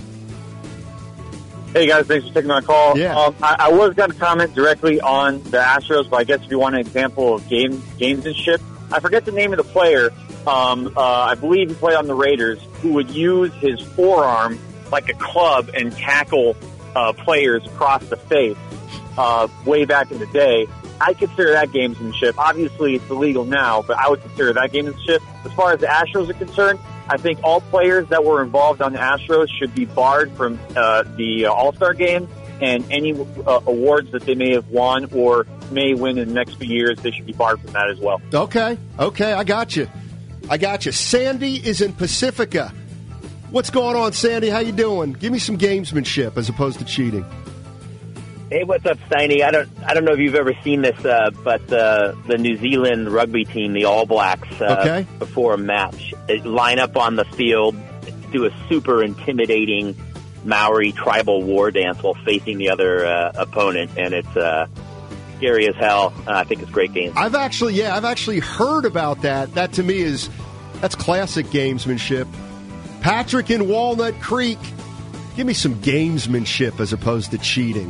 S17: Hey, guys, thanks for taking my call.
S7: Yeah.
S17: Um, I, I was going to comment directly on the Astros, but I guess if you want an example of game gamesmanship, I forget the name of the player. Um, uh, I believe he played on the Raiders, who would use his forearm like a club and tackle uh, players across the face uh, way back in the day. I consider that gamesmanship. Obviously, it's illegal now, but I would consider that gamesmanship. As far as the Astros are concerned, I think all players that were involved on the Astros should be barred from uh, the uh, All-Star game, and any uh, awards that they may have won or may win in the next few years, they should be barred from that as well.
S7: Okay, okay, I got you. I got you. Sandy is in Pacifica. What's going on, Sandy? How you doing? Give me some gamesmanship as opposed to cheating.
S18: Hey, what's up, Steiny? I don't, I don't know if you've ever seen this, uh, but uh, the New Zealand rugby team, the All Blacks, uh,
S7: okay.
S18: before a match, they line up on the field, do a super intimidating Maori tribal war dance while facing the other uh, opponent, and it's uh, scary as hell. Uh, I think it's a great game.
S7: I've actually, yeah, I've actually heard about that. That to me is, that's classic gamesmanship. Patrick in Walnut Creek, give me some gamesmanship as opposed to cheating.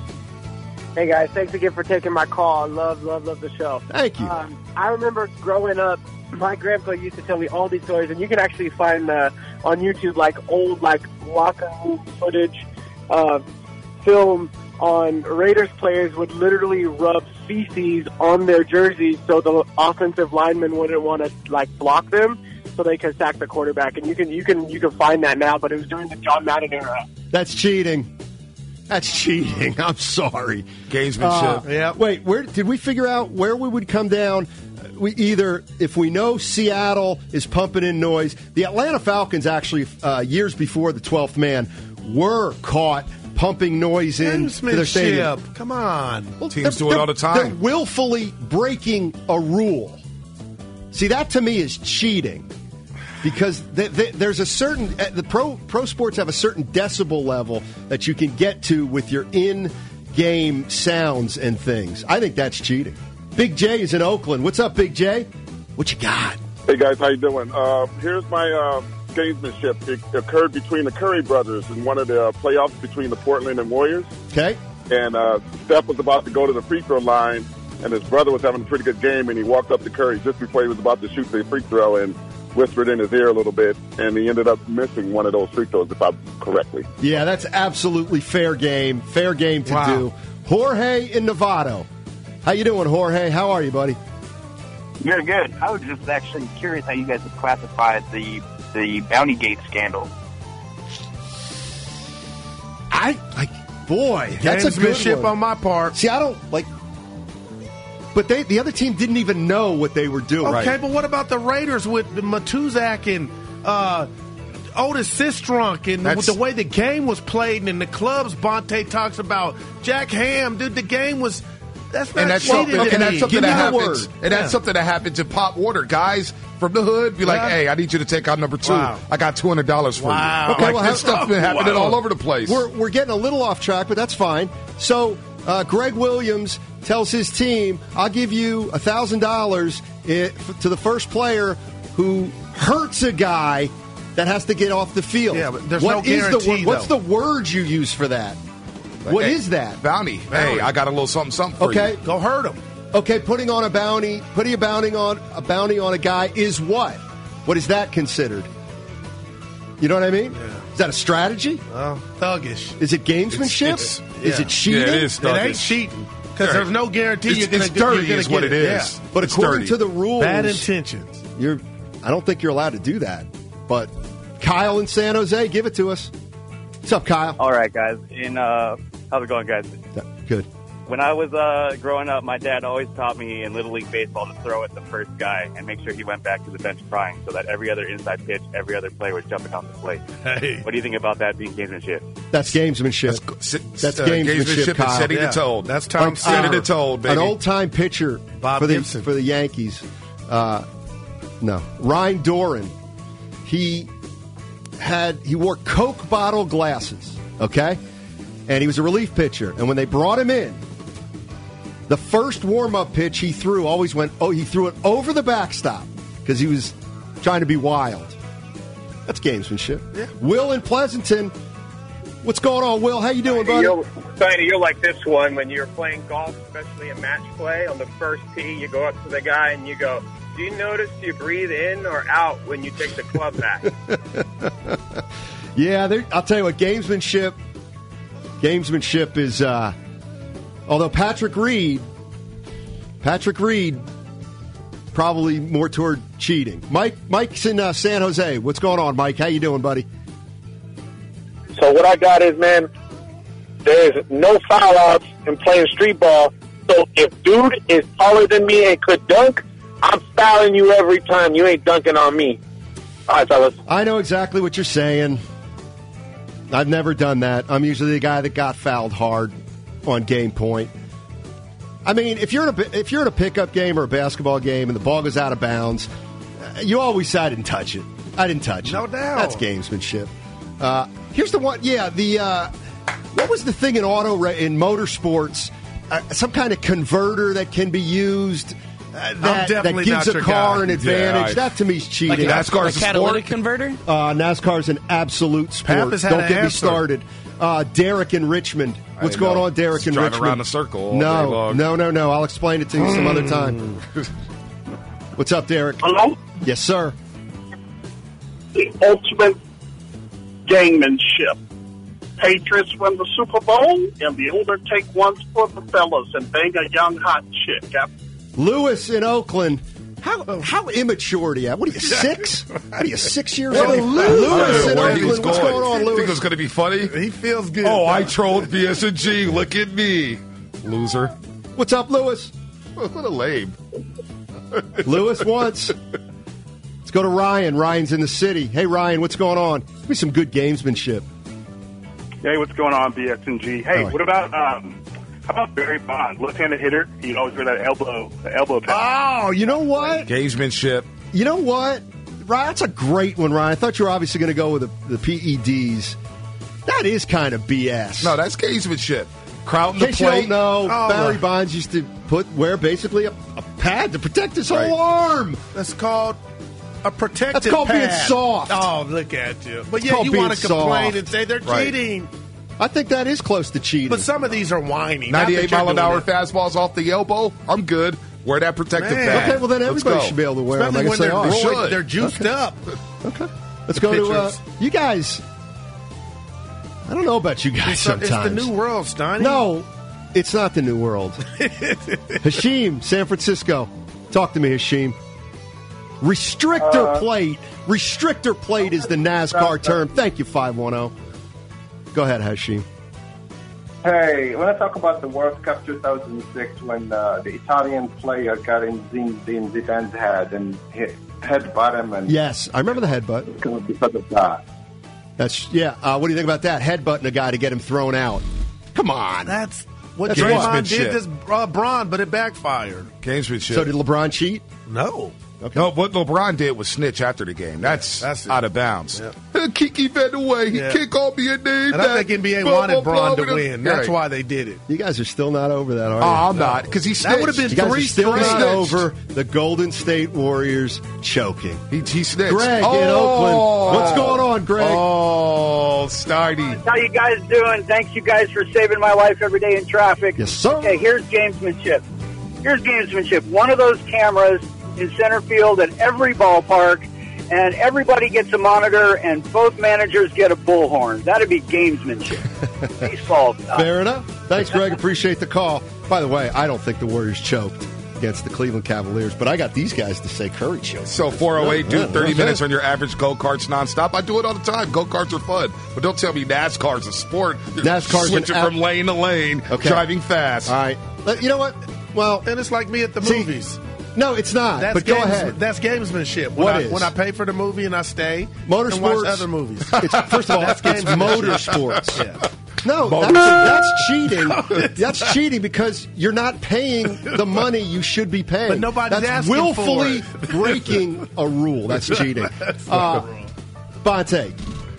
S19: Hey, guys, thanks again for taking my call. I love, love, love the show.
S7: Thank you.
S19: Um, I remember growing up, my grandpa used to tell me all these stories, and you can actually find uh, on YouTube, like, old, like, locker room footage, uh, film on Raiders players would literally rub feces on their jerseys so the offensive linemen wouldn't want to, like, block them so they could sack the quarterback. And you can, you can, you can find that now, but it was during the John Madden era.
S7: That's cheating. That's cheating. I'm sorry.
S9: Gamesmanship.
S7: Uh, yeah. Wait, where did we figure out where we would come down? We either, if we know Seattle is pumping in noise, the Atlanta Falcons actually, uh, years before the twelfth man, were caught pumping noise in to their stadium.
S8: Gamesmanship. Come on.
S9: Teams do it all the time.
S7: They're willfully breaking a rule. See, that to me is cheating. Because they, they, there's a certain the pro pro sports have a certain decibel level that you can get to with your in-game sounds and things. I think that's cheating. Big J is in Oakland. What's up, Big J? What you got?
S12: Hey guys, how you doing? Uh, here's my uh, gamesmanship. It occurred between the Curry brothers in one of the playoffs between the Portland and Warriors.
S7: Okay.
S12: And uh, Steph was about to go to the free throw line, and his brother was having a pretty good game, and he walked up to Curry just before he was about to shoot the free throw, and whispered in his ear a little bit, and he ended up missing one of those free throws, if I'm correctly.
S7: Yeah, that's absolutely fair game. Fair game to
S8: Wow.
S7: do. Jorge in Novato. How you doing, Jorge? How are you, buddy?
S20: Good, good. I was just actually curious how you guys would classify the the Bounty Gate scandal.
S7: I like, boy, that's a good
S8: Gamesmanship
S7: one.
S8: on my part.
S7: See, I don't like, but they the other team didn't even know what they were doing.
S8: Okay,
S7: Right.
S8: but what about the Raiders with Matuzak and uh, Otis Sistrunk and
S9: That's-
S8: the way the game was played and in the clubs? Bonte talks about Jack Ham, dude. The game was that's not
S9: And that's
S8: cheating
S9: something,
S8: to
S9: and that's
S8: me.
S9: something
S8: Give
S9: that
S8: me the
S9: happens.
S8: word.
S9: And
S8: Yeah.
S9: that's something that happened to Pop Warner. Guys from the hood be like,
S8: Yeah.
S9: "Hey, I need you to take out number two.
S8: Wow.
S9: I got two hundred dollars for
S8: Wow.
S9: you."
S8: Okay,
S9: Like,
S7: well,
S9: this
S7: how-
S9: stuff been happening
S8: wow.
S9: all over the place.
S7: We're we're getting a little off track, but that's fine. So uh, Greg Williams tells his team, "I'll give you a thousand dollars to the first player who hurts a guy that has to get off the field."
S8: Yeah, but there's
S7: What
S8: no
S7: is the
S8: guarantee,
S7: word? What's
S8: though.
S7: the word you use for that? What
S9: Hey,
S7: is that?
S9: Bounty.
S8: Bounty.
S9: Hey, I got a little something, something for
S7: Okay.
S9: you.
S8: Go hurt him.
S7: Okay, putting on a bounty, putting a bounty on a bounty on a guy is what? What is that considered? You know what I mean? Is that a strategy?
S8: Well, thuggish.
S7: Is it gamesmanship?
S9: It's-
S7: is
S8: yeah.
S7: it cheating?
S9: Yeah, it is
S8: It ain't
S9: thuggish.
S8: cheating because
S9: Right.
S8: there's no guarantee
S9: It's,
S8: you're going
S9: it's
S8: to
S9: dirty,
S8: you're
S9: is
S8: gonna
S9: what
S8: get
S9: it
S8: it.
S9: is.
S8: Yeah.
S7: But
S9: It's
S7: according
S9: dirty.
S7: to the rules,
S8: Bad intentions.
S7: you're. I don't think you're allowed to do that. But Kyle in San Jose, give it to us. What's up, Kyle?
S21: All right, guys. In uh, how's it going, guys?
S7: Good.
S21: When I was uh, growing up, my dad always taught me in Little League Baseball to throw at the first guy and make sure he went back to the bench crying so that every other inside pitch, every other player was jumping off the plate.
S8: Hey.
S21: What do you think about that being gamesmanship?
S7: That's gamesmanship.
S9: That's,
S7: That's
S9: uh,
S7: gamesmanship,
S9: gamesmanship
S7: Kyle.
S9: and setting
S8: Yeah.
S9: the tone.
S8: That's Tom
S7: Like,
S8: Seaver.
S9: Setting the tone, baby.
S7: An old time pitcher
S8: Bob
S7: for the
S8: Gibson.
S7: for the Yankees. Uh, no, Ryan Doran. He had he wore Coke bottle glasses. Okay, and he was a relief pitcher. And when they brought him in, the first warm up pitch he threw always went. Oh, he threw it over the backstop because he was trying to be wild. That's gamesmanship.
S8: Yeah.
S7: Will in Pleasanton. What's going on, Will? How you doing, buddy?
S22: You're, Tiny, you're like this one when you're playing golf, especially in match play. On the first tee, you go up to the guy and you go, "Do you notice you breathe in or out when you take the club back?"
S7: Yeah, there- I'll tell you what, gamesmanship, gamesmanship is. Uh, although Patrick Reed, Patrick Reed, probably more toward cheating. Mike, Mike's in uh, San Jose. What's going on, Mike? How you doing, buddy?
S22: So what I got is, man, there's no foul outs in playing street ball. So if dude is taller than me and could dunk, I'm fouling you every time. You ain't dunking on me. All right, fellas.
S7: I know exactly what you're saying. I've never done that. I'm usually the guy that got fouled hard on game point. I mean, if you're in a if you're in a pickup game or a basketball game and the ball goes out of bounds, you always say I didn't touch it. I didn't touch it.
S8: No doubt.
S7: That's gamesmanship. Uh, here's the one. Yeah, the uh, what was the thing in auto ra- in motorsports? Uh, some kind of converter that can be used. Uh, that, that
S8: definitely
S7: gives
S8: not
S7: a
S8: your
S7: car
S8: guy.
S7: an advantage.
S9: Yeah, I-
S7: that to me is cheating.
S1: Like a,
S9: NASCAR's
S1: a
S9: a
S1: catalytic
S9: sport?
S1: converter?
S7: Uh, NASCAR's an absolute sport.
S8: Pappas had
S7: Don't
S8: an
S7: get me
S8: answer.
S7: started. Uh, Derek in Richmond. What's
S9: I
S7: going
S9: know.
S7: on, Derek
S9: Just
S7: in
S9: driving
S7: Richmond?
S9: around a circle all day
S7: no,
S9: long.
S7: no, no, no. I'll explain it to you some other time. What's up, Derek?
S23: Hello?
S7: Yes, sir.
S23: The ultimate gamemanship. Patriots win the Super Bowl, and the older take one for the fellas and bang a young hot chick. Yep.
S7: Lewis in Oakland. How how immature do you have? What are you, six? What are you, six years
S8: Hey,
S7: old?
S8: Lewis.
S7: Lewis in
S9: Where he was
S7: Oakland. What's going on,
S9: Think it
S7: Lewis?
S9: was going to be funny?
S8: He feels good.
S9: Oh, I trolled B S and G. Look at me, loser.
S7: What's up, Lewis?
S9: What a lame.
S7: Lewis once. Let's go to Ryan. Ryan's in the city. Hey, Ryan, what's going on? Give me some good gamesmanship.
S23: Hey, what's going on, B S and G? Hey,
S7: I like
S23: what about um, how about Barry Bonds, left-handed hitter? He'd always wear that elbow, the elbow pad.
S7: Oh, you know what?
S9: Gamesmanship.
S7: You know what? Ryan, that's a great one, Ryan. I thought you were obviously going to go with the, the P E Ds. That is kind of B S.
S9: No, that's gamesmanship. Crowd
S7: In
S9: the
S7: case you
S9: plate.
S7: don't know,
S8: Oh,
S7: Barry
S8: no.
S7: Bonds used to put wear basically a, a pad to protect his
S9: Right.
S7: whole arm.
S8: That's called a protected
S7: That's called being
S8: pad.
S7: soft.
S8: Oh, look at you. But
S7: It's
S8: yeah,
S7: called
S8: you
S7: being
S8: want to complain
S7: soft.
S8: and say they're
S9: Right.
S8: cheating.
S7: I think that is close to cheating.
S8: But some of these are whiny. Not that
S9: ninety-eight
S8: you're
S9: mile an
S8: doing
S9: hour
S8: it.
S9: fastballs off the elbow. I'm good. Wear that protective
S8: Man.
S9: bag.
S7: Okay, well then
S9: Let's
S7: everybody
S9: go.
S7: should be able to wear them. I
S8: Especially
S7: guess
S8: when
S7: they
S8: they're,
S7: are.
S9: They
S8: roid,
S9: should.
S8: they're juiced
S7: Okay.
S8: up.
S7: Okay. Let's
S8: The
S7: go to uh,
S8: pictures.
S7: you guys. I don't know about you guys
S8: It's, the-
S7: sometimes.
S8: it's the new world, Steiny.
S7: No, it's not the new world. Hashim, San Francisco. Talk to me, Hashim. Restrictor
S2: Uh,
S7: plate. Restrictor plate is the NASCAR term. Thank you, five one zero. Go ahead, Hashim.
S2: Hey, when I talk about the World Cup two thousand six, when uh, the Italian player got in Zinedine Zidane's head and hit headbutt him, and
S7: Yes, I remember the headbutt.
S2: because of that.
S7: That's yeah. Uh, what do you think about that? Headbutting a guy to get him thrown out. Come on.
S8: That's what
S7: That's
S8: Draymond
S7: what?
S8: did this uh, Braun, but it backfired.
S9: Gamesmanship.
S7: So did LeBron cheat?
S8: No.
S7: Okay.
S9: No, what LeBron did was snitch after the game. That's,
S8: That's it.
S9: out of bounds.
S8: Yeah.
S9: Kiki fed away. He
S8: Yeah.
S9: can't call me a name.
S8: And I think N B A wanted Braun to win. That's why they did it.
S7: You guys are still not over that, are you?
S9: Oh, I'm not, because he
S8: That
S9: snitched.
S8: would have been
S7: You guys
S8: three
S7: are still
S8: straight.
S7: not over the Golden State Warriors choking.
S9: He, he snitched.
S7: Greg
S9: oh.
S7: in Oakland. What's going on, Greg?
S9: Oh, Steiny.
S4: How you guys doing? Thanks you guys for saving my life every day in traffic.
S7: Yes, sir.
S4: Okay, here's gamesmanship. Here's gamesmanship. One of those cameras in center field at every ballpark, and everybody gets a monitor, and both managers get a bullhorn. That'd be gamesmanship. Baseball stuff.
S7: Fair enough. Thanks, Greg. Appreciate the call. By the way, I don't think the Warriors choked against the Cleveland Cavaliers, but I got these guys to say Curry choked.
S9: So four oh eight, do
S7: Yeah,
S9: thirty
S7: yeah.
S9: minutes on your average go-karts nonstop. I do it all the time. Go-karts are fun. But don't tell me NASCAR's a sport. You're
S7: NASCAR's
S9: switching
S7: an
S9: from
S7: app-
S9: lane to lane,
S7: Okay.
S9: driving fast.
S7: All right. But you know what? Well,
S8: And it's like me at the
S7: See,
S8: movies.
S7: no, it's not.
S8: That's
S7: but go
S8: games-
S7: ahead.
S8: That's gamesmanship. When
S7: What
S8: I,
S7: is?
S8: When I pay for the movie and I stay and
S7: Motorsports.
S8: watch other movies.
S7: It's, first of all,
S8: That's
S7: it's
S8: gamesmanship.
S7: motorsports.
S8: Yeah.
S7: No, that's, that's cheating. That's cheating because you're not paying the money you should be paying.
S8: But nobody's
S7: that's
S8: asking
S7: willfully
S8: for it.
S7: breaking a rule. That's cheating.
S8: That's
S7: Uh,
S8: not a rule.
S7: Bonte, let me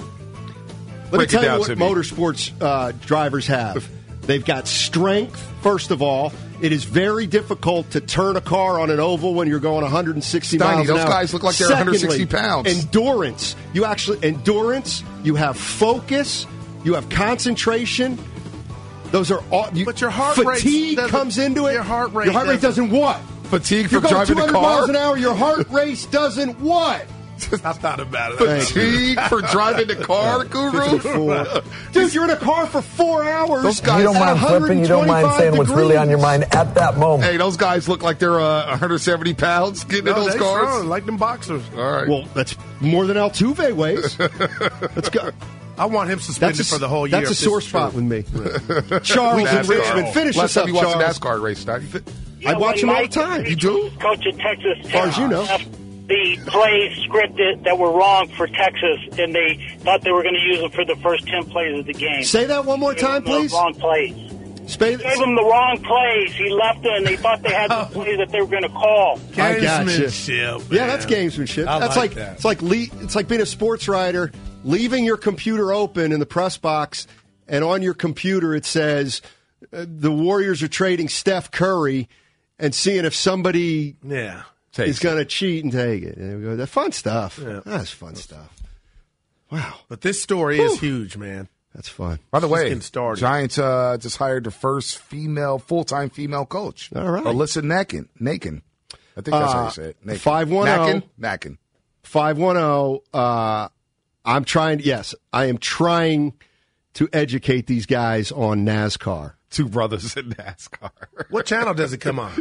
S9: Break it
S7: tell you
S9: down
S7: what
S9: to me.
S7: motorsports uh, drivers have. They've got strength, first of all. It is very difficult to turn a car on an oval when you're going one hundred sixty
S9: Steiny,
S7: miles an
S9: those
S7: hour.
S9: guys look like they're one hundred sixty
S7: Secondly,
S9: pounds.
S7: Endurance. You actually endurance. You have focus. You have concentration. Those are all. You,
S8: But your heart rate
S7: fatigue
S8: doesn't-
S7: comes into it.
S8: your heart rate
S7: Your heart rate
S8: doesn't-
S7: doesn't what?
S9: Fatigue
S7: You're
S9: from
S7: going
S9: driving
S7: two
S9: the
S7: hundred
S9: car?
S7: miles an hour. Your heart race doesn't what?
S8: I thought about it.
S7: Thank you.
S9: Fatigue for driving the car, Guru?
S7: fifty-four. Dude, you're in a car for four hours.
S9: Those guys-
S5: You don't
S7: at
S5: mind flipping. You don't mind saying what's really on your
S7: degrees.
S5: mind at that moment.
S9: Hey, those guys look like they're uh, one hundred seventy pounds getting
S8: No,
S9: in those
S8: they
S9: cars.
S8: strong, like them boxers.
S9: All right.
S7: Well, that's more than Altuve weighs. Let's go.
S8: I want him suspended
S7: That's a,
S8: for the whole year.
S7: That's a
S8: if this
S7: sore
S8: is
S7: spot
S8: true.
S7: with me. Charles in
S9: NASCAR.
S7: Richmond. Finish
S9: Last
S7: this up,
S9: time you watched a
S7: Charles.
S9: NASCAR race, Steiny.
S7: I watch them all the time.
S9: You do?
S3: Coach at Texas
S7: As far as you know.
S3: the plays scripted that were wrong for Texas, and they thought they were going to use them for the first ten plays of the game.
S7: Say that one more
S3: Gave
S7: time,
S3: them the
S7: please.
S3: Wrong plays.
S7: Spade-
S3: Gave them the wrong plays. He left it, and they thought they had the plays that they were going to call.
S7: I gotcha.
S8: Gamesmanship,
S7: Yeah,
S8: man.
S7: that's gamesmanship.
S8: I
S7: that's
S8: like
S7: like,
S8: that.
S7: it's like le- it's like being a sports writer, leaving your computer open in the press box, and on your computer it says uh, the Warriors are trading Steph Curry, and seeing if somebody
S8: Yeah.
S7: is going to cheat and take it. And we go, that's fun stuff.
S8: Yeah.
S7: That's fun stuff. Wow,
S8: But this story is huge, man.
S7: that's fun.
S9: By the
S8: Just
S9: way,
S8: getting started.
S9: Giants uh, just hired the first female, full-time female coach.
S7: All right.
S9: Alyssa Nakin. Nakin. I think that's how you say it. Nakin.
S7: five one zero.
S9: Nakin? Nakin.
S7: five one zero. Uh, I'm trying. Yes, I am trying to educate these guys on NASCAR.
S9: Two brothers in NASCAR.
S8: What channel does it come on?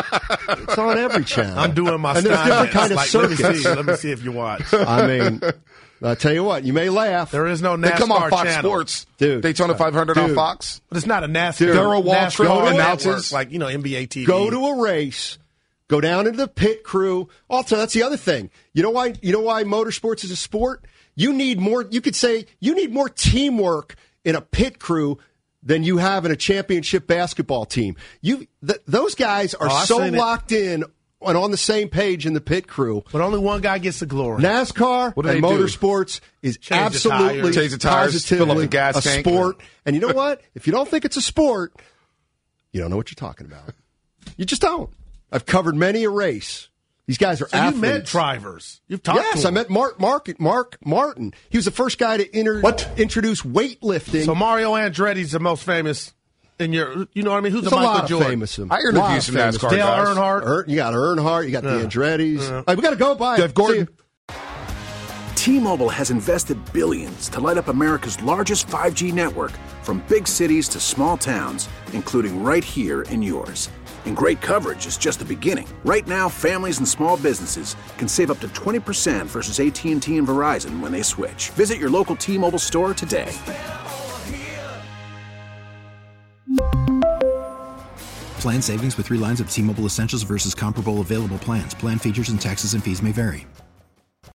S7: It's on every channel.
S8: I'm doing my
S7: And there's
S8: Stein
S7: different
S8: dance.
S7: kind of
S8: Like, let me
S7: circuits.
S8: see. Let me see if you watch.
S7: I mean, I'll tell you what, you may laugh.
S8: There is no NASCAR
S9: They come on Fox
S8: channel.
S9: Sports.
S7: Dude.
S9: Daytona five hundred on
S7: Dude.
S9: Fox.
S8: But it's not a NASCAR.
S7: Dude.
S9: Darrell Waltrip
S8: NASCAR
S9: announces.
S8: network, like, you know, N B A T V.
S7: Go to a race, go down into the pit crew. Also, that's the other thing. You know why? You know why motorsports is a sport? You need more. You could say you need more teamwork in a pit crew than you have in a championship basketball team. You th- those guys are
S8: Oh, I've
S7: so
S8: seen it.
S7: locked in and on the same page in the pit crew.
S8: But only one guy gets the glory.
S7: NASCAR
S9: What do
S7: and
S9: they do?
S7: motorsports is
S8: Change the
S7: absolutely
S8: tires.
S9: Change the tires,
S7: positively
S9: fill up the gas
S7: a
S9: tank.
S7: sport. And you know what? If you don't think it's a sport, you don't know what you're talking about. You just don't. I've covered many a race. These guys are
S8: So
S7: athletes.
S8: you met drivers. You've talked
S7: Yes,
S8: to
S7: I
S8: them.
S7: met Mark, Mark, Mark Martin. He was the first guy to inter-
S8: What?
S7: introduce weightlifting.
S8: So Mario Andretti's the most famous. in your, you know what I mean? Who's
S7: There's
S8: the
S7: a
S8: Michael
S7: lot
S8: Jordan?
S7: of famous them.
S9: I interviewed some
S7: famous
S9: NASCAR
S7: them.
S8: Dale
S9: guys.
S8: Earnhardt.
S7: Er, you got Earnhardt. You got
S8: Yeah.
S7: the Andretti's.
S8: Yeah.
S7: All right, we got to go. Bye.
S9: Jeff Gordon.
S7: See you.
S11: T-Mobile has invested billions to light up America's largest five G network, from big cities to small towns, including right here in yours. And great coverage is just the beginning. Right now, families and small businesses can save up to twenty percent versus A T and T and Verizon when they switch. Visit your local T-Mobile store today.
S13: Plan savings with three lines of T-Mobile Essentials versus comparable available plans. Plan features and taxes and fees may vary.